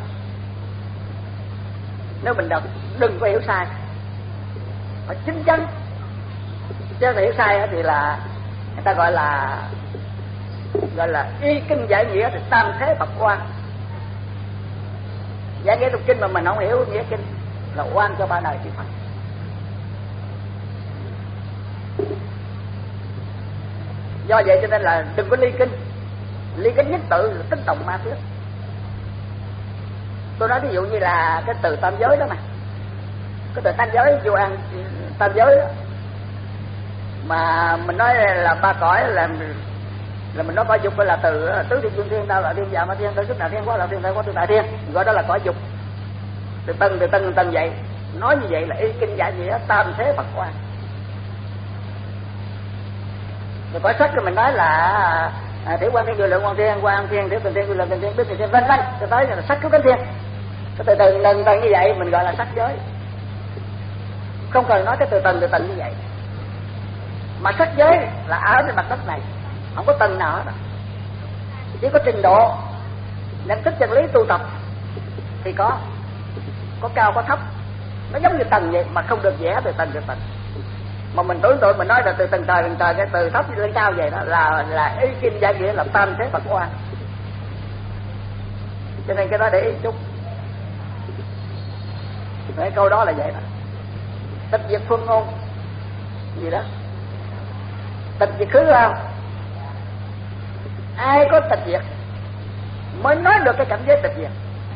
Nếu mình đừng có hiểu sai, phải chính chắn. Chứ hiểu sai thì là người ta gọi là y kinh giải nghĩa thì tam thế Phật oan. Giải nghĩa tục kinh mà mình không hiểu nghĩa kinh là oan cho ba đời chư Phật. Do vậy cho nên là đừng có ly kinh nhất tự là tính tổng ma thuyết. Tôi nói ví dụ như là cái từ tam giới đó mà, cái từ tam giới vô ăn tam giới đó, mà mình nói là ba cõi là mình nói cõi dục là từ tứ thiên dương thiên, đau là thiên, dạ ma thiên, tứ xúc đại thiên, quá là thiên, quá tư đại thiên, gọi đó là cõi dục. Từ tầng vậy, nói như vậy là y kinh giải nghĩa tam thế Phật oan. Rồi cõi sắc thì mình nói là tiểu quan thiên, vô lượng quan thiên, quan thiên, tiểu tình thiên, vô lượng tình thiên, biết tình thiên, vân vân, cho tới là sắc cứu cánh thiên. Cái từ tầng như vậy mình gọi là sắc giới. Không cần nói cái từ tầng như vậy. Mà sắc giới là ở trên mặt đất này, không có tầng nào hết. Chỉ có trình độ nhận thức chân lý tu tập thì có cao có thấp. Nó giống như tầng vậy mà không được vẽ từ tầng. Mà mình tưởng tượng mình nói là từ tầng trời cái từ thấp lên cao vậy đó là ý kinh giải nghĩa là tam thế Phật oan. Cho nên cái đó để ý chút. Cái câu đó là vậy đó. Tịch diệt phương ngôn gì đó, tịch diệt khứ không? Ai có tịch diệt mới nói được cái cảnh giới tịch diệt.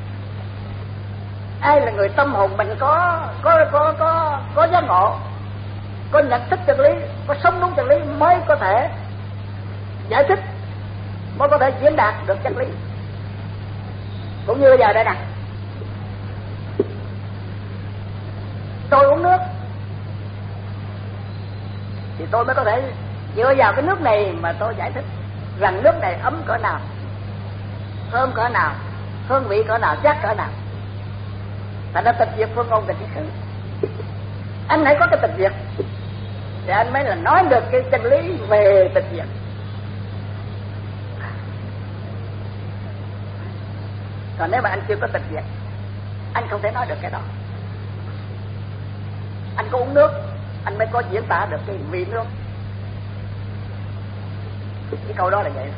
Ai là người tâm hồn mình có giác ngộ, có nhận thức chân lý, có sống đúng chân lý mới có thể giải thích, mới có thể diễn đạt được chân lý. Cũng như bây giờ đây nè, tôi uống nước thì tôi mới có thể dựa vào cái nước này mà tôi giải thích rằng nước này ấm cỡ nào, thơm cỡ nào, hương vị cỡ nào, chắc cỡ nào. Thành ra tịch diệt phương ngôn tịch diệt khứ. Anh hãy có cái tịch diệt thì anh mới là nói được cái chân lý về tịch diệt. Còn nếu mà anh chưa có tịch diệt, anh không thể nói được cái đó. Anh có uống nước, anh mới có diễn tả được cái vị nước. Cái câu đó là vậy.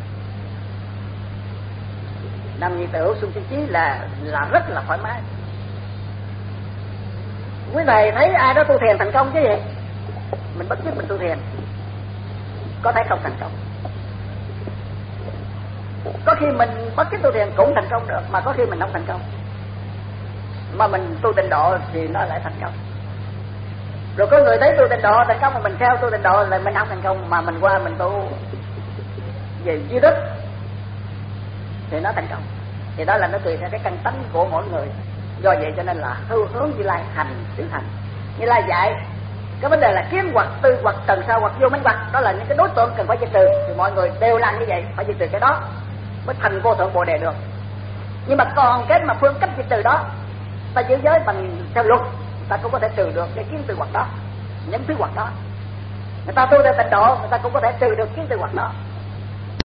Nam nhi tự hữu sung thiên chí là rất là thoải mái. Quý thầy thấy ai đó tu thiền thành công chứ gì? Mình bất chấp mình tu thiền, có thể không thành công. Có khi mình bất chấp tu thiền cũng thành công được, mà có khi mình không thành công. Mà mình tu tịnh độ thì nó lại thành công. Rồi có người thấy tu tịnh độ thành công mà mình theo tu tịnh độ là mình không thành công, mà mình qua mình tu về duy đức thì nó thành công. Thì đó là nó tùy theo cái căn tánh của mỗi người. Do vậy cho nên là hướng Như Lai hành tiểu thành. Như Lai dạy cái vấn đề là kiến hoặc, tư hoặc, tầng sao hoặc, vô minh hoặc, đó là những cái đối tượng cần phải diệt trừ. Thì mọi người đều làm như vậy, phải diệt trừ cái đó mới thành vô thượng bồ đề được. Nhưng mà còn cái mà phương cách diệt trừ đó, ta giữ giới bằng theo luật, ta cũng có thể trừ được cái kiến tư hoặc đó, những thứ hoặc đó. Người ta tu theo tịnh độ, người ta cũng có thể trừ được kiến tư hoặc đó.